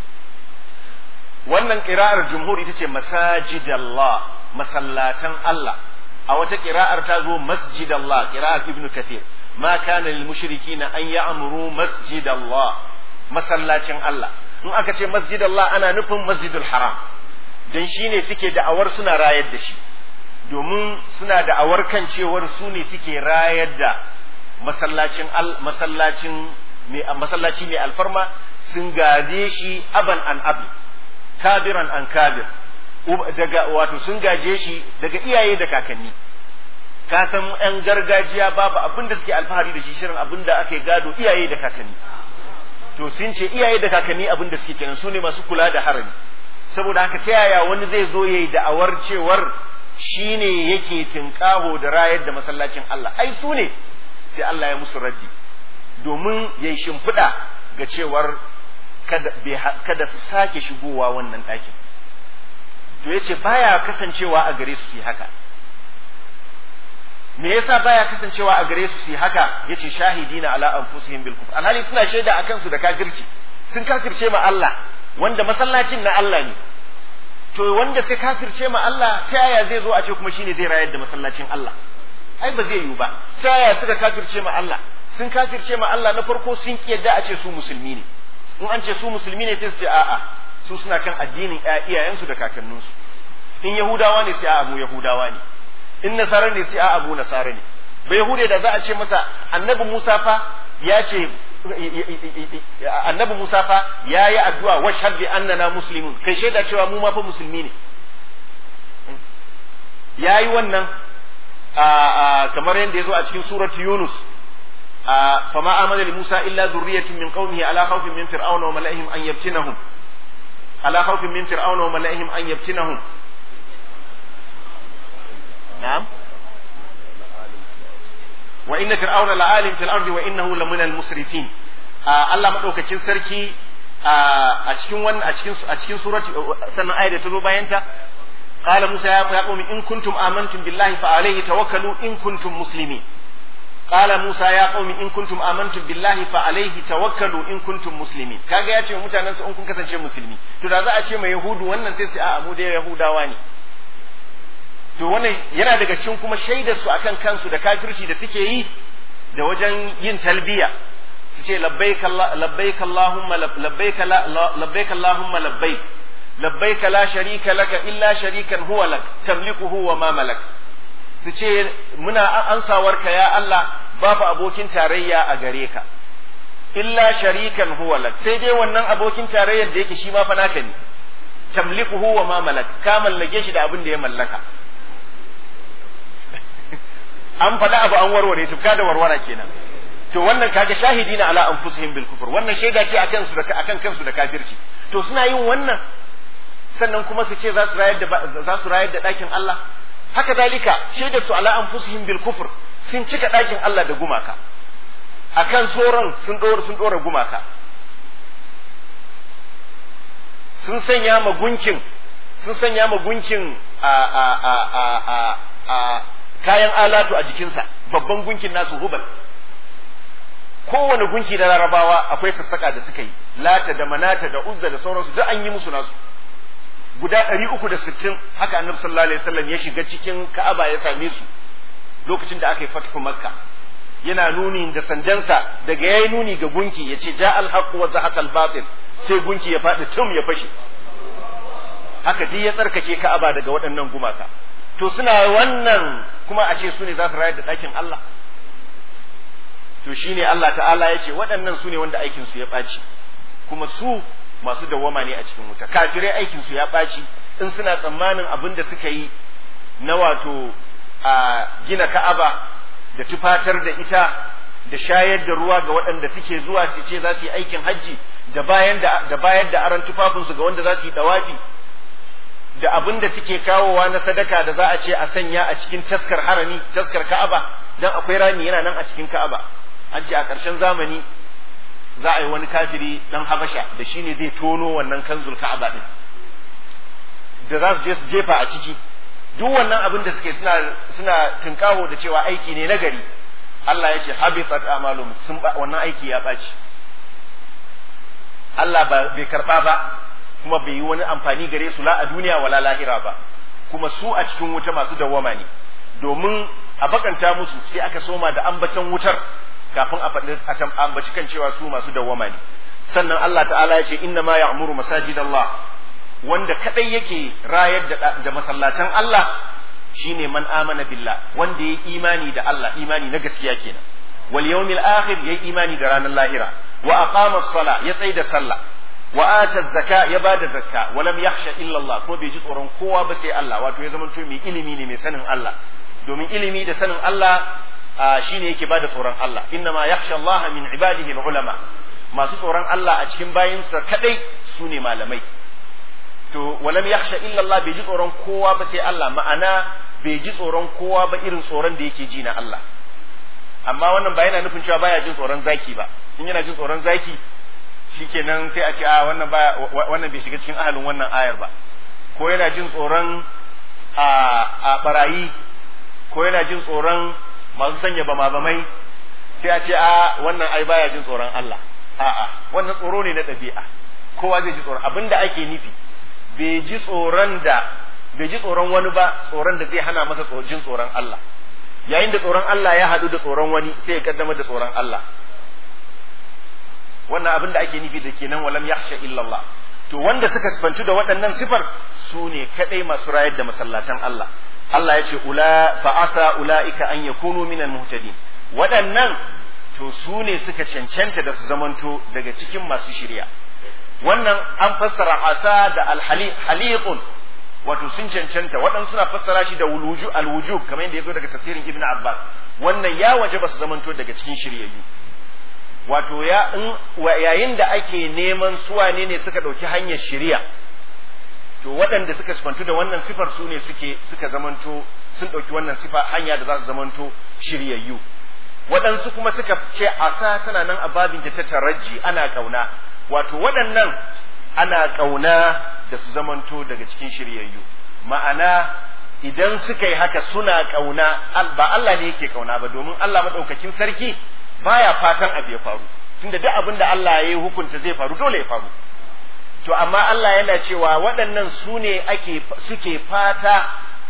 Wannan qira'ar jumhur ita ce masajidallah, masallatan Allah. A wata qira'ar ta zo masjidallah, qira'ar ibnu kathir, ma kana lil mushrikina an ya'muru masjidallah, masallacin Allah. In aka ce masjidallah ana nufin masjidul haram, dan shine suke da'awar suna rayar da shi, domin suna da'awar kan cewar su ne suke rayar da masallaci mai alfarma, sun gade shi aban an abi, kabiran an kabir, daga wato sun gaje shi daga iyaye da kakanni. Ka san yan gargajiya babu abin da suke alfahari da shi shirin abin da aka gado iyaye da kakanni. To sun ce iyaye da kakanni abin da suke kenan, su ne masu kula da harami. Saboda haka ta yaya wani zai zo yayi da'awar cewar shine yake tinkaho da rayar da masallacin Allah? Ai su ne. Sai Allah ya musu raddi domin yayi shimfiɗa ga cewar kada su sake shigowa wannan ɗakin. To yace baya kasancewa a gare su yi haka. Me yasa baya kasancewa a gare su su yi haka? Yace shahidina ala anfusihim bil kufr, alhali suna shaida akan su da kafirci, sun kafirce ma Allah wanda masallacin na Allah ne. To wanda sai kafirce ma Allah, ta yaya zai zo a ce kuma shine zai rayar da masallacin Allah? Ai ba zai yiwu ba. Ta yaya suka kafirce ma Allah? Sun kafirce ma Allah na farko sun kiyarda a ce su musulmi ne. In an ce su musulmi ne sai su ce a'a, su suna kan addinin iyayensu da kakanninsu. In Yahudawa ne sai a'a mu Yahudawa ne. In Nasara ne sai a'a mu Nasara ne. Ba Yahude da za a ce masa Annabi Musa fa ya ce Annabi Musa fa ya yi addu'a wa shahid annana muslimun, kai shaida cewa mu ma fa musulmi ne. Yayi wannan kamar yadda yazo a cikin suratu Yunus, fama amana li Musa illa dhurriyyatun min qaumihi ala khawfin min fir'auna wa mala'ihim an yaftinahum, ala khawfin min fir'auna wa mala'ihim an yaftinahum. Na'am, wa inna fir'auna la'alim fil ardi wa innahu lamina al-musrifin. Allah madaukakin sarki a cikin surati sannan ayat da ta zo bayan ta, qala Musa ya qaumi in kuntum amantum billahi fa alayhi tawakkalu in kuntum muslimin. Qala Musa ya qaumi in kuntum amantum billahi fa alayhi tawakkalu in kuntum muslimin. Kaga ya ce mutanen su in kun kasance musulmi. To da za a ce mai yahudu wannan sai su a mu da yahudawa ne. To wannan yana daga cikin kuma shaidar su akan kansu da kafirci da suke yi da wajen yin talbiya, su ce labbaik Allahumma labbaik Allahumma labbaik labbaik la sharika laka illa sharikan huwa lak tamlikuhu wa ma malak. Su ce muna ansawarka ya Allah, babu abokin tarayya a gare ka illa sharikan huwa lak, sai dai wannan abokin tarayyar da yake shi ma fa naka ne, tamlikuhu wa ma malak, ka mallake shi da abin da ya mallaka. An faɗa abu an warware, tufka da warwara kenan. To wannan kaga shahidina ala anfusihim bil kufr, wannan shaida ce akan su da akan kansu da kafirci. To suna yin wannan sannan kuma su ce za su rayar da ɗakin Allah. Haka dalika shaidar su ala anfusihim bil kufr, sun cika ɗakin Allah da gumaka, akan soron sun ɗora gumaka, sun sanya ma gunkin kayan alatu a jikinsa, babban gunkin nasu Hubal. Kowane gunki na Larabawa akwai sassaka da suka yi, Lata da Manata da Uzza da sauransu duk an yi musu nasu. Guda 360 haka Annabi sallallahu alaihi wasallam ya shiga cikin Ka'aba ya same su lokacin da aka yi fathu Makka. Yana nuni da sandansa, daga yayi nuni ga gunki yace ja'al haqq wa zahaqa al-batil, sai gunki ya faɗi tum ya fashe. Haka dai ya tsarkake Ka'aba daga waɗannan gumaka. To suna wannan kuma a ce su ne za su rayar da ɗakin Allah. To shine Allah ta'ala ya ce waɗannan su ne wanda aikinsu ya ɓaci, kuma su masu dawwama ne a cikin wuta. Kafirai aikin su ya ɓaci in suna tsammanin abin da suka yi na wato a gina Ka'aba da tufatar da ita da shayar da ruwa ga waɗanda suke zuwa su ce za su yi aikin hajji da bayar da aran tufafinsu ga wanda za su yi dawafi da abin da suke kawowa na sadaka da za a ce a sanya a cikin taskar harami, taskar Ka'aba, dan akwai rami yana nan a cikin Ka'aba. An ce a ƙarshen zamani za a yi wani kafiri dan Habasha da shine zai tono wannan kanzul Ka'aba din da za su je su jefa a ciki. Duk wannan abin da suke suna tunkaho da cewa aiki ne na gari. Allah ya ce habitat a'malum, wannan aiki ya ɓaci. Allah bai karɓa ba kuma bai yi wani amfani gare su la a duniya wala lahira ba, kuma su a cikin wuta masu dawwama ne. Domin a bakanta musu sai aka soma da ambatan wutar kafin a faɗi ambaci kan cewa su masu dawwama ne. Sannan Allah ta'ala ya ce inna ma ya'muru masajidallah, wanda kadai yake rayar da masallatan Allah shine man amana billah, wanda ya imani da Allah, imani na gaskiya kenan, wal yawmil akhir ya imani da ranar lahira, wa aqama as-sala ya tsai da sallah, wa ata az-zaka ya bada zakka, wa lam yakhsha illa Allah, ko bai ji tsoron kowa ba sai Allah. Wato ya zama mai ilimi ne, mai sanin Allah, domin ilimi da sanin Allah shine yake bada tsoron Allah. Inna ma yakhsha Allah min ibadihi al-ulama, masu tsoron Allah a cikin bayinsa kadai sune malamai. To walam yakhsha illa Allah, bai ji tsoron kowa ba sai Allah, ma'ana bai ji tsoron kowa ba irin tsoron da yake ji na Allah. Amma wannan ba yana nufin cewa baya jin tsoron zaki ba. In yana jin tsoron zaki shikenan sai a ce wannan bai shiga cikin ahalin wannan ayar ba. Ko yana jin tsoron a barayi, ko yana jin tsoron masu sanya bama-bamai, sai a ce wannan ai baya jin tsoron Allah. A'a, wannan tsoro ne na ɗabi'a, kowa zai ji tsoron. Abinda ake nufi bai ji tsoron wani ba, tsoron da zai hana masa jin tsoron Allah. Yayin da tsoron Allah ya haɗu da tsoron wani, sai ya kaddamar da tsoron Allah. Wannan abin da ake nufi da kenan walam yakhsha illa Allah. To wanda suka sifantu da waɗannan sifar su ne kadai masu rayar da masallatan Allah. Allah ya ce fa'asa ula'ika an yakunu minal muhtadin. Waɗannan to su ne suka cancanta da su zamanto daga cikin masu shiriya. Wannan an fassara asa da alhaliqun, wato sun cancanta. Waɗansu suna fassara shi da alwujub kamar yadda ya zo daga tafsirin Ibn Abbas. Wannan ya wajaba su zamanto daga cikin shiryayyu. Wato yayin da ake neman suwane ne suka ɗauki hanyar shiriya, to waɗanda suka sifantu da wannan sifar su ne suka zamanto sun ɗauki wannan sifa hanya da za su zamanto shiryayyu. Waɗansu kuma suka ce asa tana nan a babin da ta taraji, ana ƙauna. Wato waɗannan ana ƙauna da su zamanto daga cikin shiryayyu. Ma'ana idan suka yi haka suna ƙauna, ba Allah ne yake ƙauna ba, domin Allah maɗaukakin sarki baya fatan abu ya faru, tunda duk abin da Allah ya yi hukunta zai faru dole ya faru. To amma Allah yana cewa waɗannan su ne suke fata,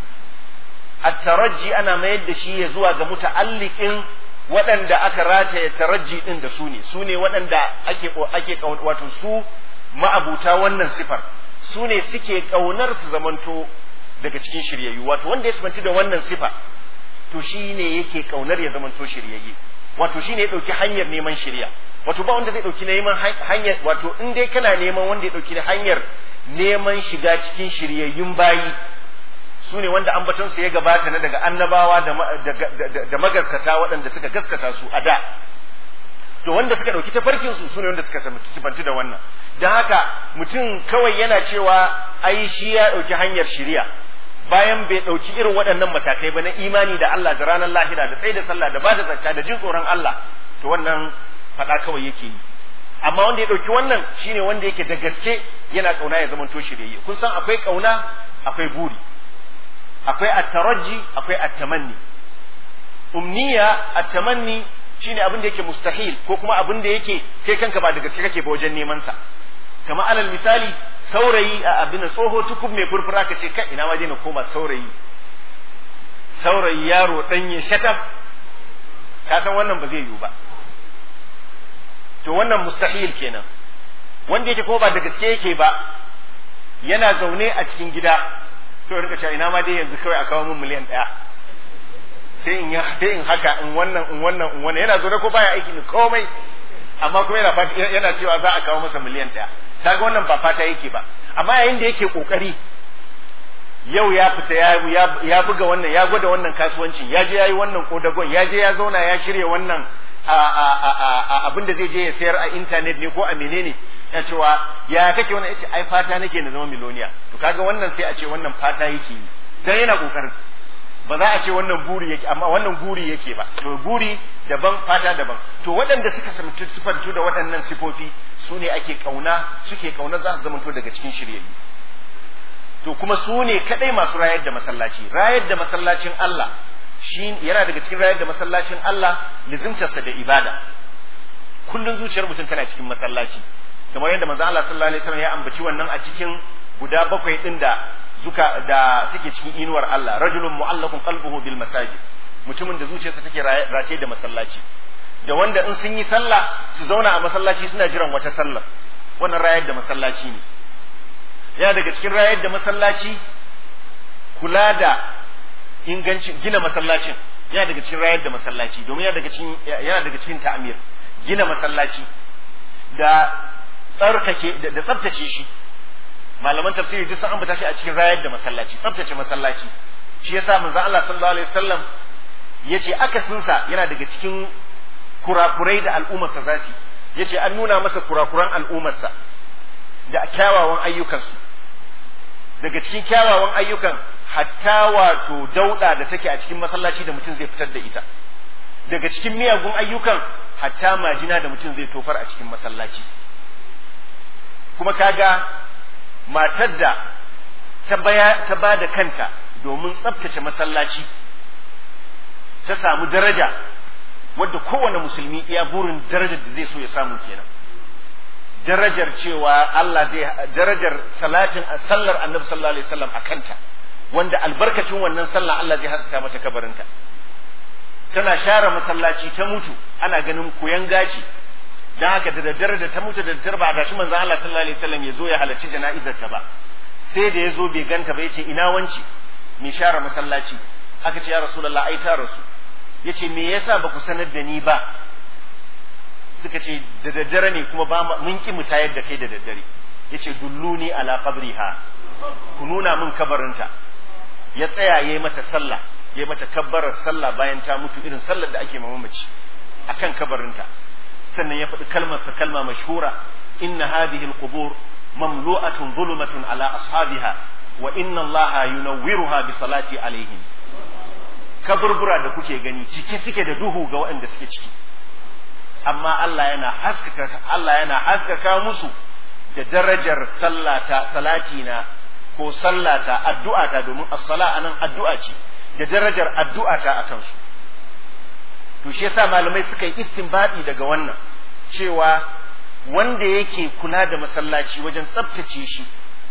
at-tarajji ana mayar da shi ya zuwa ga muta'alliqin waɗanda aka rataye tarajji din da su ne waɗanda ake wato su ma'abuta wannan sifar, su ne suke kaunar su zamanto daga cikin shiryayyu. Wato wanda ya sifanci da wannan sifa to shi ne yake kaunar ya zamanto shiryayye, wato shi ne ya ɗauki hanyar neman shirya. Wato ba wanda zai ɗauki neman hanyar, wato in dai kana neman wanda ya ɗauki hanyar neman shiga cikin shiryayyun bayi, su ne wanda ambatonsu ya gabata na daga annabawa da magaskata waɗanda suka gaskata su a da. To wanda suka ɗauki tafarkinsu su ne wanda suka sifantu da wannan. Don haka mutum kawai yana cewa ai shi ya ɗauki hanyar shirya, bayan bai ɗauki irin waɗannan matakai ba na imani da Allah da ranar lahira da tsaye da sallah da bada zakka da jin tsoron Allah, to wannan faɗa kawai yake yi. Amma wanda ya ɗauki wannan shine wanda yake da gaske yana ƙauna ya zama to shirye. Kun san akwai ƙauna, akwai buri, akwai at-tarajji, akwai at-tamanni. Umniya, at-tamanni shine abin da yake mustahil, ko kuma abin da yake kai kanka ba da gaske kake ba wajen neman sa. Kamar alal misali saurayi a abin tsoho tukub mai furfura ka ce kai ina ma dai na koma saurayi yaro danye shataf, ka san wannan ba zai yiwu ba. To wannan mustahil kenan. Wanda yake ko ba da gaske yake ba, yana zaune a cikin gida, to rinka cewa ina ma dai yanzu kawai a kawo min miliyan 1, sai in haka in wannan yana zaune ko baya aiki ne komai, amma kuma yana cewa za a kawo masa miliyan 1. kaga wannan ba fata yake ba. Amma yayin da yake kokari yau ya fita ya buga wannan, ya gwada wannan kasuwancin, ya je yayi wannan kodagon, ya je ya zauna ya shirya wannan abin da zai je ya sayar a internet ne ko a menene, ya cewa ya kake wannan, yace ai fata nake na zama miloniya. To kaga wannan sai a ce wannan fata yake yi dan yana kokarin, ba za a ce wannan buri yake, amma wannan buri yake ba. To buri daban, fata daban. To waɗanda suka sifantu da waɗannan sifofi su ne ake suke kauna za su zamanto daga cikin shiryayyu. To kuma su ne kadai masu rayar da masallaci. Rayar da masallacin Allah shi yana daga cikin rayar da masallacin Allah lizimtarsa da ibada. Kullun zuciyar mutum tana cikin masallaci, kamar yadda manzo Allah sallallahu alaihi wasallam ya ambaci wannan a cikin guda 7 din da suke cikin inuwar Allah. Rajulun mu'allaqun qalbuhu bil masajid, mutumin da zuciyarsa take race da masallaci, da wanda in sun yi sallah su zauna a masallaci suna jiran wata sallar. Wannan rayar da masallaci ne. Yana daga cikin rayar da masallaci kula da ingancin gina masallacin, yana daga cikin rayar da masallaci, domin yana daga cikin ta'amir, gina masallaci da tsaftace shi. Malaman tafsiri duk sun ambata shi a cikin rayar da masallaci, tsaftace masallaci. Shi yasa manzo Allah sallallahu alaihi wasallam yace akasin sa yana daga cikin kurakurai da al'ummarsa zasu, yace an nuna masa kurakuran al'ummarsa da kyawawan ayyukansu. Daga cikin kyawawan ayyukan hatta wato dauda da take a cikin masallaci da mutum zai fitar da ita. Daga cikin miyagun ayyukan hatta majina da mutum zai tofar a cikin masallaci. Kuma kaga matar da ta ba da kanta domin tsabtace masallaci ta samu daraja wadda kowane musulmi iya burin darajar da zai so ya samu kenan. Darajar cewa Allah zai darajar sallar Annabi sallallahu alaihi wasallam a kanta, wanda albarkacin wannan sallah Allah zai haska mata kabarinta. Tana share masallaci ta mutu, ana ganin koyan gaci. Dan haka da daddare da ta mutu da daddare ba gashi manzon Allah sallallahu alaihi wasallam ya zo ya halarci jana'izar ta ba. Sai da ya zo bai ganta ba, yace ina wanci mai share masallaci. Aka ce ya Rasulullah ai ta rasu. Yace me yasa ba ku sanar da ni ba? Suka ce da daddare ne kuma mun ki mu tayar da kai da daddare. Yace dulluni ala qabriha, ku nuna min kabarinta. Ya tsaya yayi mata sallah, yayi mata kabbarar sallah bayan ta mutu, irin sallar da ake mamaci akan kabarinta. Sannan ya faɗi kalma mashhura, inna hadhihi alqubur mamlu'atun zulumatun ala ashabiha wa inna Allaha yunawwiruha bi salati alaihim. Kaburbura da kuke gani cike suke da duhu ga waɗanda suke ciki, amma Allah yana haskaka musu da darajar salatina ko sallata addu'ata, domin as-sala anan addu'a ce, da darajar addu'ata akan su. To shi yasa malamai suka yi istinbadi daga wannan cewa wanda yake kula da masallaci wajen tsaftace shi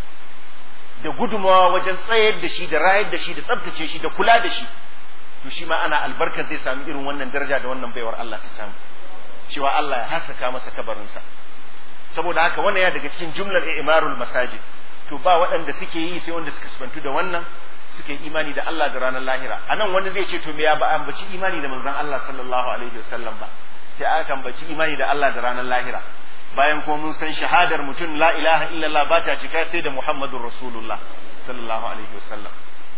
da gudumawa wajen tsayar da shi da rayar da shi da tsaftace shi da kula da shi, to shi ma ana albarka zai samu irin wannan daraja da wannan baiwar Allah ta samu, cewa Allah ya hasaka masa kabarinsa. Saboda haka wannan ya daga cikin jumlar imarul masajid. To ba waɗanda suke yi sai wanda suka sifantu da wannan, suka yi imani da Allah da ranar lahira. Anan wanda zai ce to me ya ba ambaci imani da manzon Allah sallallahu alaihi wasallam ba, sai aka ambaci imani da Allah da ranar lahira, bayan kuma mun san shahadar mutum la ilaha illallah ba ta cika sai da Muhammadur Rasulullah sallallahu alaihi wasallam.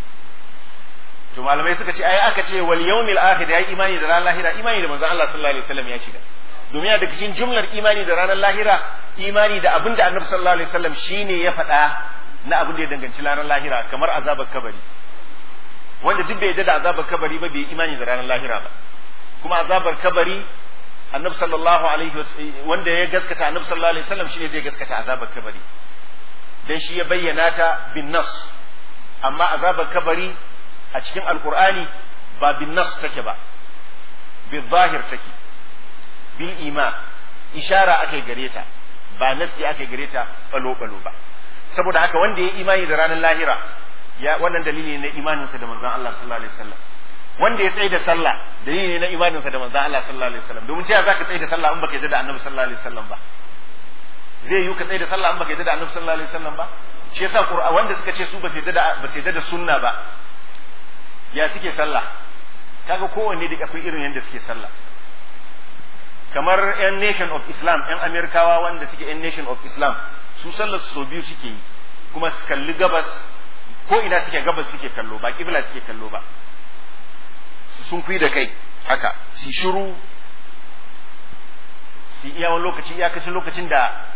To malamai suka ce ai aka ce wal yawmil akhir, ya imani da ranar lahira, imani da manzon Allah sallallahu alaihi wasallam ya shiga, domin ya daga cikin jumlar imani da ranar lahira imani da abinda Annabi sallallahu alaihi wasallam shine ya faɗa na abin da ya danganci ranar lahira, kamar azabar kabari. Wanda duk bai yarda da azabar kabari ba bai imani da ranar lahira ba. Kuma azabar kabari Annabi sallallahu alaihi wasallam, wanda ya gaskata Annabi sallallahu alaihi wasallam shine zai gaskata azabar kabari, dan shi ya bayyana ta bin nas. Amma azabar kabari a cikin alqur'ani ba bin nas take ba, bil zahir take, bil ima, ishara akai gare ta, ba nasi akai gare ta balo ba. Saboda haka wanda ya imani da ranar lahira, ya wannan dalili ne na imaninsa da manzon Allah sallallahu alaihi wasallam. Wanda ya tsaye da sallah dalili ne na imaninsa da manzon Allah sallallahu alaihi wasallam. Domin cewa zaka tsaye da sallah in baka yarda da Annabi sallallahu alaihi wasallam ba, zai yi ka tsaye da sallah in baka yarda da Annabi sallallahu alaihi wasallam ba. Shi yasa Qur'an wanda suka ce su ba su yarda da sunna ba, ya suke sallah? Kaga kowanne da akwai irin yanda suke sallah. Kamar yan Nation of Islam, yan Amerikawa wanda suke yan Nation of Islam, su sallar su biyu suke yi kuma su kalli gabas ko ina suke gabas suke kallo ba kibla suke kallo ba sun kuyi da kai haka su shiru su iya wani lokaci iyakacin lokacin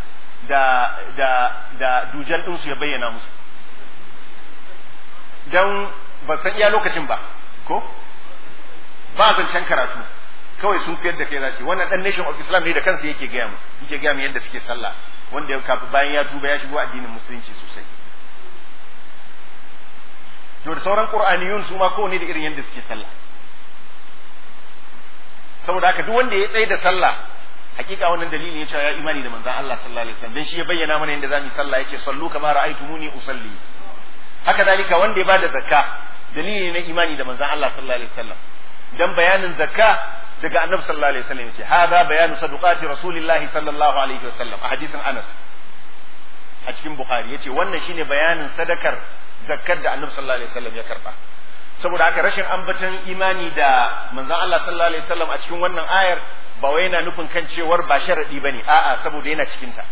da dujal ɗinsu ya bayyana musu don ba san iya lokacin ba ko ba zancen karatu kawai sun fiyar da kai za su wannan dan nation of islam ne da kansa yake gaya mu yadda suke sallah wanda ya kafi bayan ya tuba ya shigo addinin musulunci sosai to da sauran qur'aniyun su ma kowane da irin yadda suke sallah saboda haka duk wanda ya tsaye da sallah hakika wannan dalilin ya cewa ya imani da manzon Allah sallallahu alaihi wasallam dan shi ya bayyana mana yadda zamu yi sallah yace sallu kama ra'aytumuni usalli haka dalika wanda ya bada zakka dalili ne na imani da manzon Allah sallallahu alaihi wasallam dan bayanin zakka daga annabi sallallahu alaihi wasallam yace hada bayanu sadaqati rasulillahi sallallahu alaihi wasallam a hadisin Anas a cikin Bukhari yace wannan shine bayanin sadakar zakkar da annabi sallallahu alaihi wasallam ya karba saboda haka rashin ambaton imani da manzon Allah sallallahu alaihi wasallam a cikin wannan ayar ba wai yana nufin kan cewar ba sharadi bane a'a saboda yana cikin ta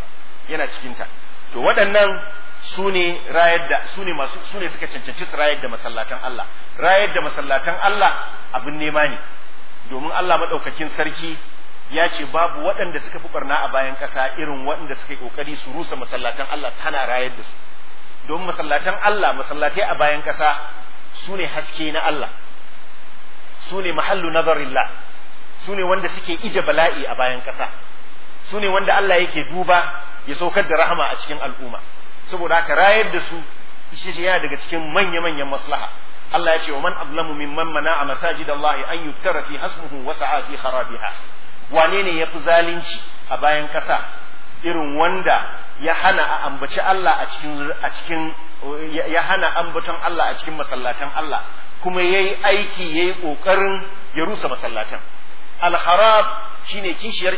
to waɗannan su ne suka cancanci su rayar da masallatan Allah rayar da masallatan Allah abin nema ne domin Allah madaukakin sarki ya ce babu waɗanda suka fi barna a bayan ƙasa irin waɗanda suka yi kokari su rusa masallatan Allah su hana rayar da su domin masallatan Allah masallatai a bayan ƙasa su ne haske na Allah su ne mahallu nazarillah su ne wanda suke ije bala'i a bayan ƙasa su ne wanda Allah yake duba ya saukar da rahama a cikin al'umma saboda haka rayar da su shi yana daga cikin manya-manyan maslaha Allah ya ce wa man ablamu mimman mana'a masajidallahi an yuktara fi hasmuhu wa sa'a fi kharabiha wane ne yafi zalunci a bayan ƙasa irin wanda ya hana a ambaci Allah a cikin ya hana ambaton Allah a cikin masallatan Allah kuma yayi aiki yayi kokarin ya rusa masallatan al-kharab shine kishiyar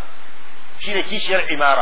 imara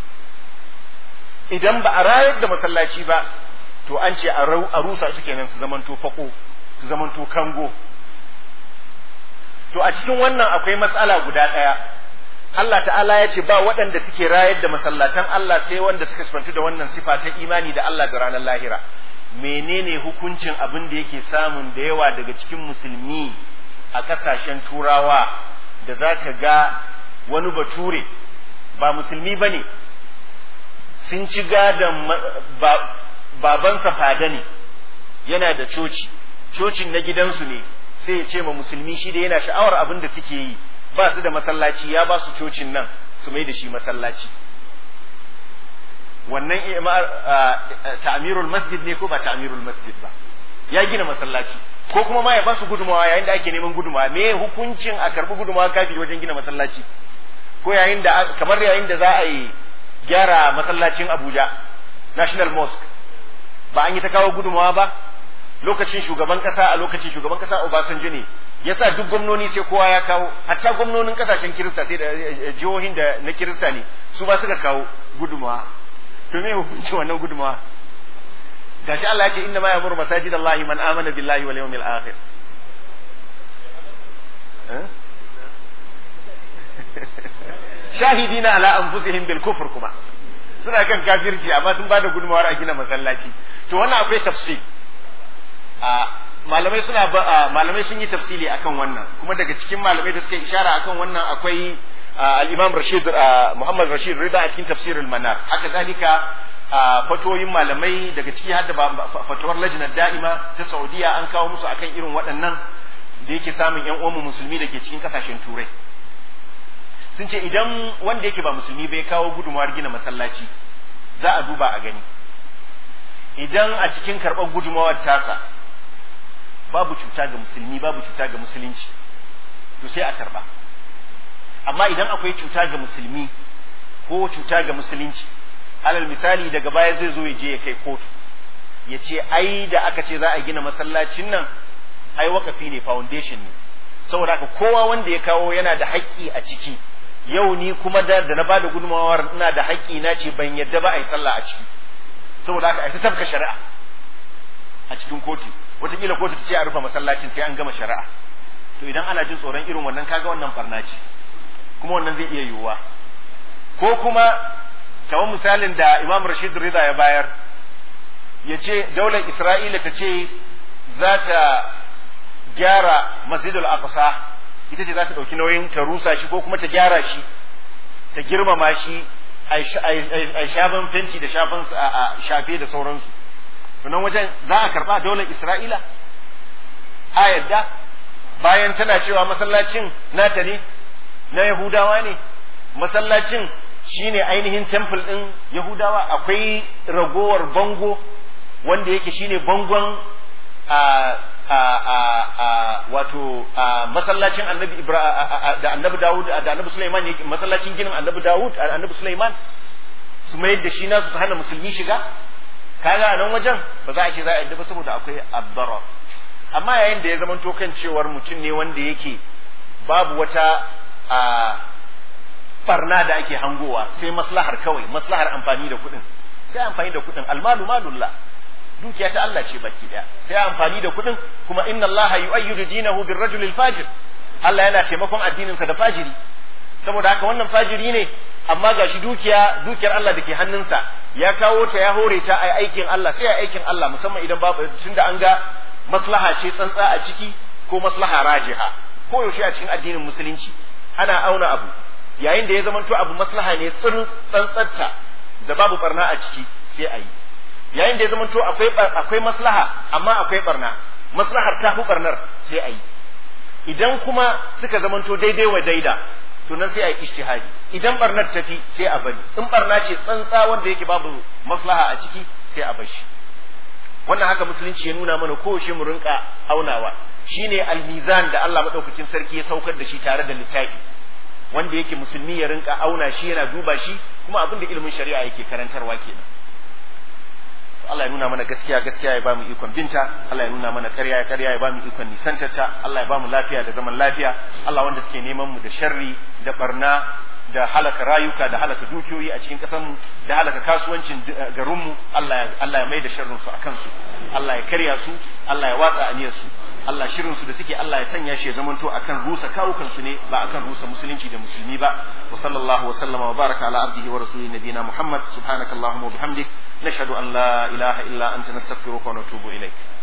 idan ba a rayar da masallaci ba to an ce a rusa su kenan su zamanto fako su zamanto kango to a cikin wannan akwai matsala guda ɗaya Allah ta'ala ya ce ba waɗanda suke rayar da masallatan Allah sai wanda suka sifantu da wannan sifa ta imani da Allah da ranar lahira menene hukuncin abin da yake samun da yawa daga cikin musulmi a ƙasashen turawa da za ka ga wani bature ba musulmi ba ne sun ci gadon babansa fada ne yana da cocin na gidansu ne sai ya ce ma musulmi shi da yana sha'awar abin da suke yi ba su da masallaci ya ba su cocin nan su mai da shi masallaci wannan ta'mirul masjid ne ko ba ta'mirul masjid ba ya gina masallaci ko kuma ma ya ba su gudumawa yayin da ake neman gudumawa me hukuncin a karbi gudumawa kafiri wajen gina masallaci ko kamar yayin da za a yi gyara masallacin Abuja National Mosque ba an yi ta kawo gudumawa ba lokacin shugaban kasa Obasanjo ne yasa duk gwamnoni sai kowa ya kawo hatta gwamnonin kasashen Kirista sai da jihohin da na Kirista ne su ba suka kawo gudumawa to me hukunci wannan gudumawa gashi Allah ya ce inna ma yamuru masajidallahi man amana billahi wal yawmil akhir shahidina ala anfusihim bil kufr kuma suna kan kafirci amma sun bada gudunmawar a gina masallaci to wannan akwai tafsir malamai sun yi tafsili akan wannan kuma daga cikin malamai da suka yi ishara akan wannan akwai al-Imam Rashid Muhammad Rashid Rida a cikin tafsirul Manar haka zalika fatoyin malamai daga ciki har da fatawar lajinar da'ima ta Saudiya an kawo musu akan irin waɗannan da yake samun ƴan uwan musulmi da ke cikin kasashen turai sun ce idan wanda yake ba musulmi bai kawo gudunmawar gina masallaci za a duba a gani idan a cikin karɓar gudunmawar tasa babu cuta ga musulmi babu cuta ga musulunci to sai a karɓa amma idan akwai cuta ga musulmi ko cuta ga musulunci alal misali daga baya zai zo ya je ya kai kotu ya ce ai da aka ce za a gina masallacin nan ai wakafi ne foundation ne saboda haka kowa wanda ya kawo yana da haƙƙi a ciki yau ni kuma da na bada gudunmawar ina da haƙƙi na ce ban yadda ba a yi sallah a ciki saboda haka ai ta tafka shari'a a cikin kotu wataƙila kotu ta ce a rufe masallacin sai an gama shari'a to idan ana jin tsoron irin wannan kaga wannan barna ce kuma wannan zai iya yiwuwa ko kuma kamar misalin da Imam Rashid Rida ya bayar, ya ce daular Isra'ila ta ce za ta gyara Masjidul Aqsa, ita ce za ta ɗauki nauyin ta rusa shi ko kuma ta gyara shi, ta girmama shi a shafin fenti da shafe da sauransu. Sunan wajen za a karɓa daular Isra'ila a yadda, bayan tana cewa masallacin nata ne, na Yahudawa ne, masallacin shine ainihin temple ɗin Yahudawa, akwai ragowar bango wanda yake shine bangon wato masallacin annabi da annabi Dawud da annabi Sulaiman, yake masallacin ginin annabi Dawud annabi Sulaiman, su mayar da shi nasu su hana musulmi shiga. Kaga a nan wajen ba za a ce za a yadda ba saboda akwai abdara. Amma yayin da ya zamanto kan cewar mutum ne wanda yake babu wata barna da ake hangowa, sai maslahar kawai, maslahar amfani da kuɗin, sai amfani da kuɗin. Almalu malullah, dukiya ta Allah ce baki daya, sai amfani da kuɗin. Kuma inna Allah yu'ayyidu dinahu birrajulil fajir, Allah yana taimakon addinin sa da fajiri. Saboda haka wannan fajiri ne, amma gashi dukiyar Allah da ke hannunsa ya kawo ta, ya hore ta ai aikin Allah, sai ai aikin Allah, musamman idan babu, tunda an ga maslaha ce tsantsa a ciki ko maslaha rajiha. Ko yaushe a cikin addinin musulunci ana auna abu, yayin da ya zamanto abu maslaha ne tsantsatta da babu barna a ciki, sai a yi. Yayin da ya zamanto akwai maslaha amma akwai barna, maslahar ta fi barnar, sai a yi. Idan kuma suka zamanto daidai wa daida, to nan sai a yi ijtihadi. Idan barnar tafi sai a bari, in barna ce tsantsa wanda yake babu maslaha a ciki, sai a bar shi. Wannan haka musulunci ya nuna mana ko shi mu rinka aunawa, shine almizan da Allah madaukakin sarki ya saukar da shi tare da littafi, wanda yake musulmi ya rinka auna shi, yana duba shi, kuma abin da ilimin shari'a yake karantarwa kenan. Allah ya nuna mana gaskiya gaskiya ya bamu ikon binta, Allah ya nuna mana ƙarya ƙarya ya bamu ikon nisantarta, Allah ya bamu lafiya da zaman lafiya. Allah wanda suke neman mu da sharri da barna da halaka rayuka da halaka dukiyoyi a cikin ƙasar mu da halaka kasuwancin garin mu, Allah ya mai da sharrin su akan su, Allah ya karya su, Allah ya watsa aniyar su, Allah shirin su da suke Allah ya sanya shi ya zamanto akan rusa kawukan su ne, ba akan rusa musulunci da musulmi ba. Wa sallallahu wa sallama wa baraka ala abdihi wa rasulihi nabiyina Muhammad. Subhanakallahumma wa bihamdik nashhadu an la ilaha illa anta nastaghfiruka wa natubu ilaik.